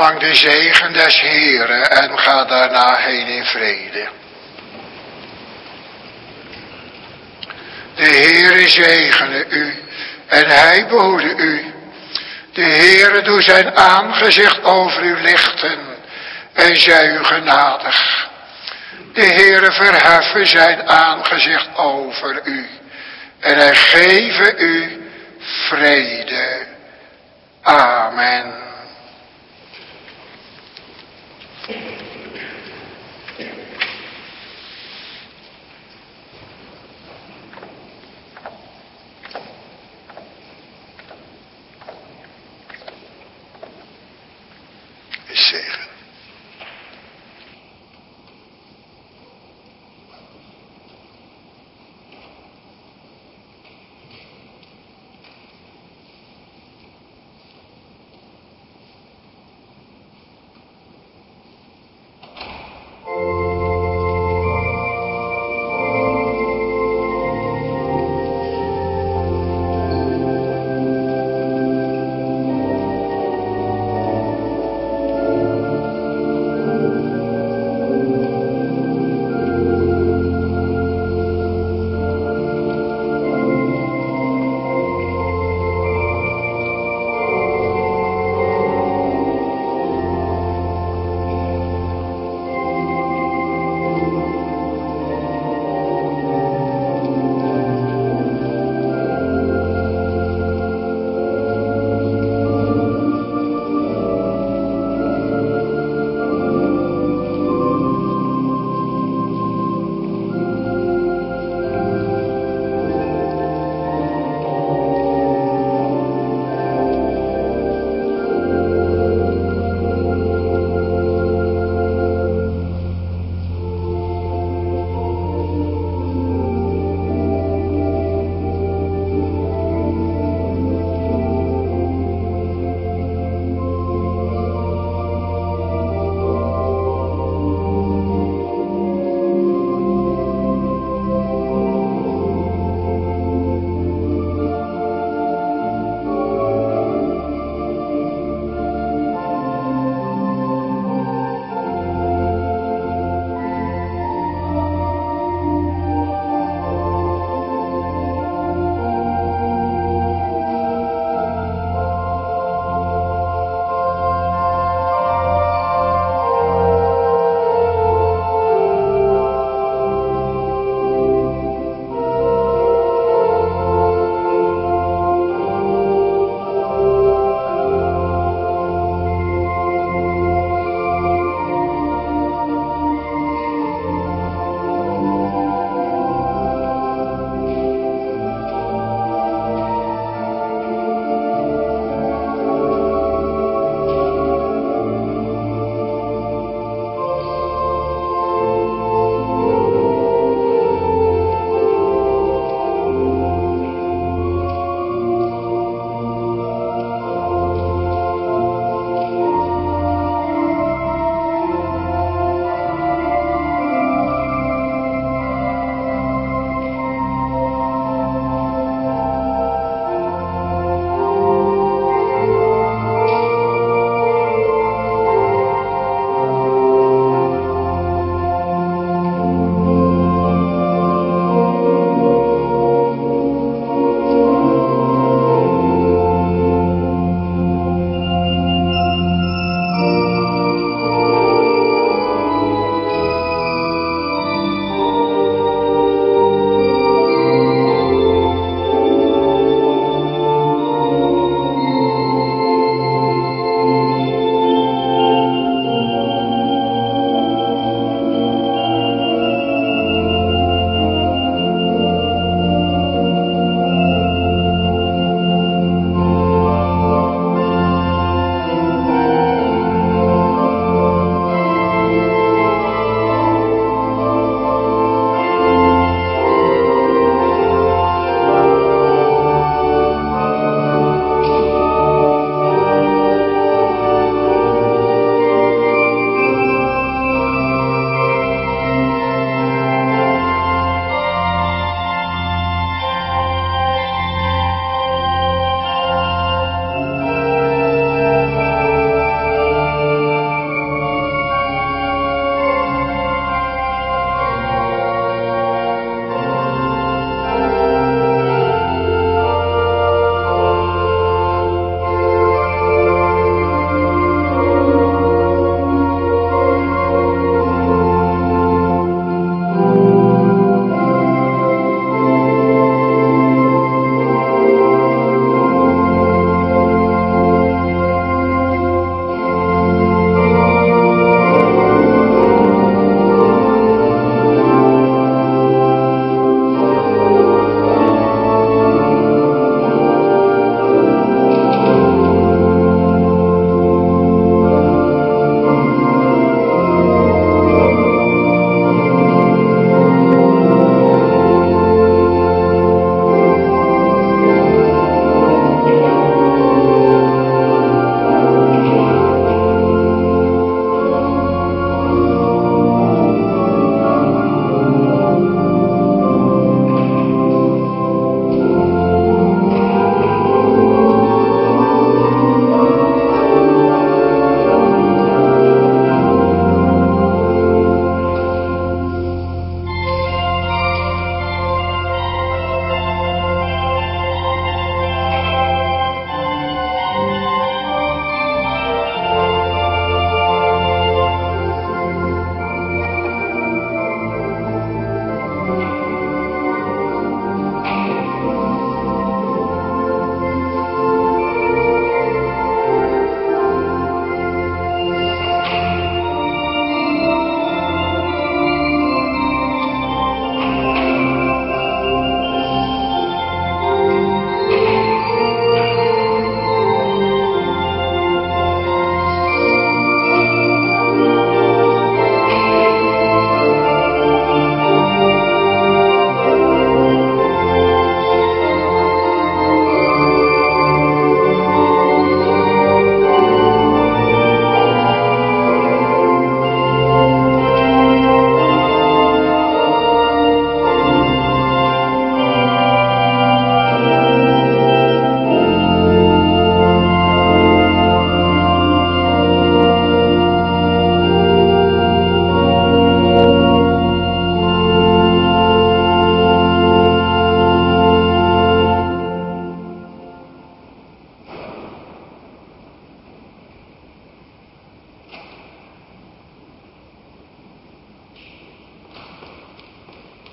ontvang de zegen des Heeren en ga daarna heen in vrede. De Heere zegene u en hij behoede u. De Heere doe zijn aangezicht over u lichten en zij u genadig. De Heere verheffen zijn aangezicht over u en hij geven u vrede. Amen.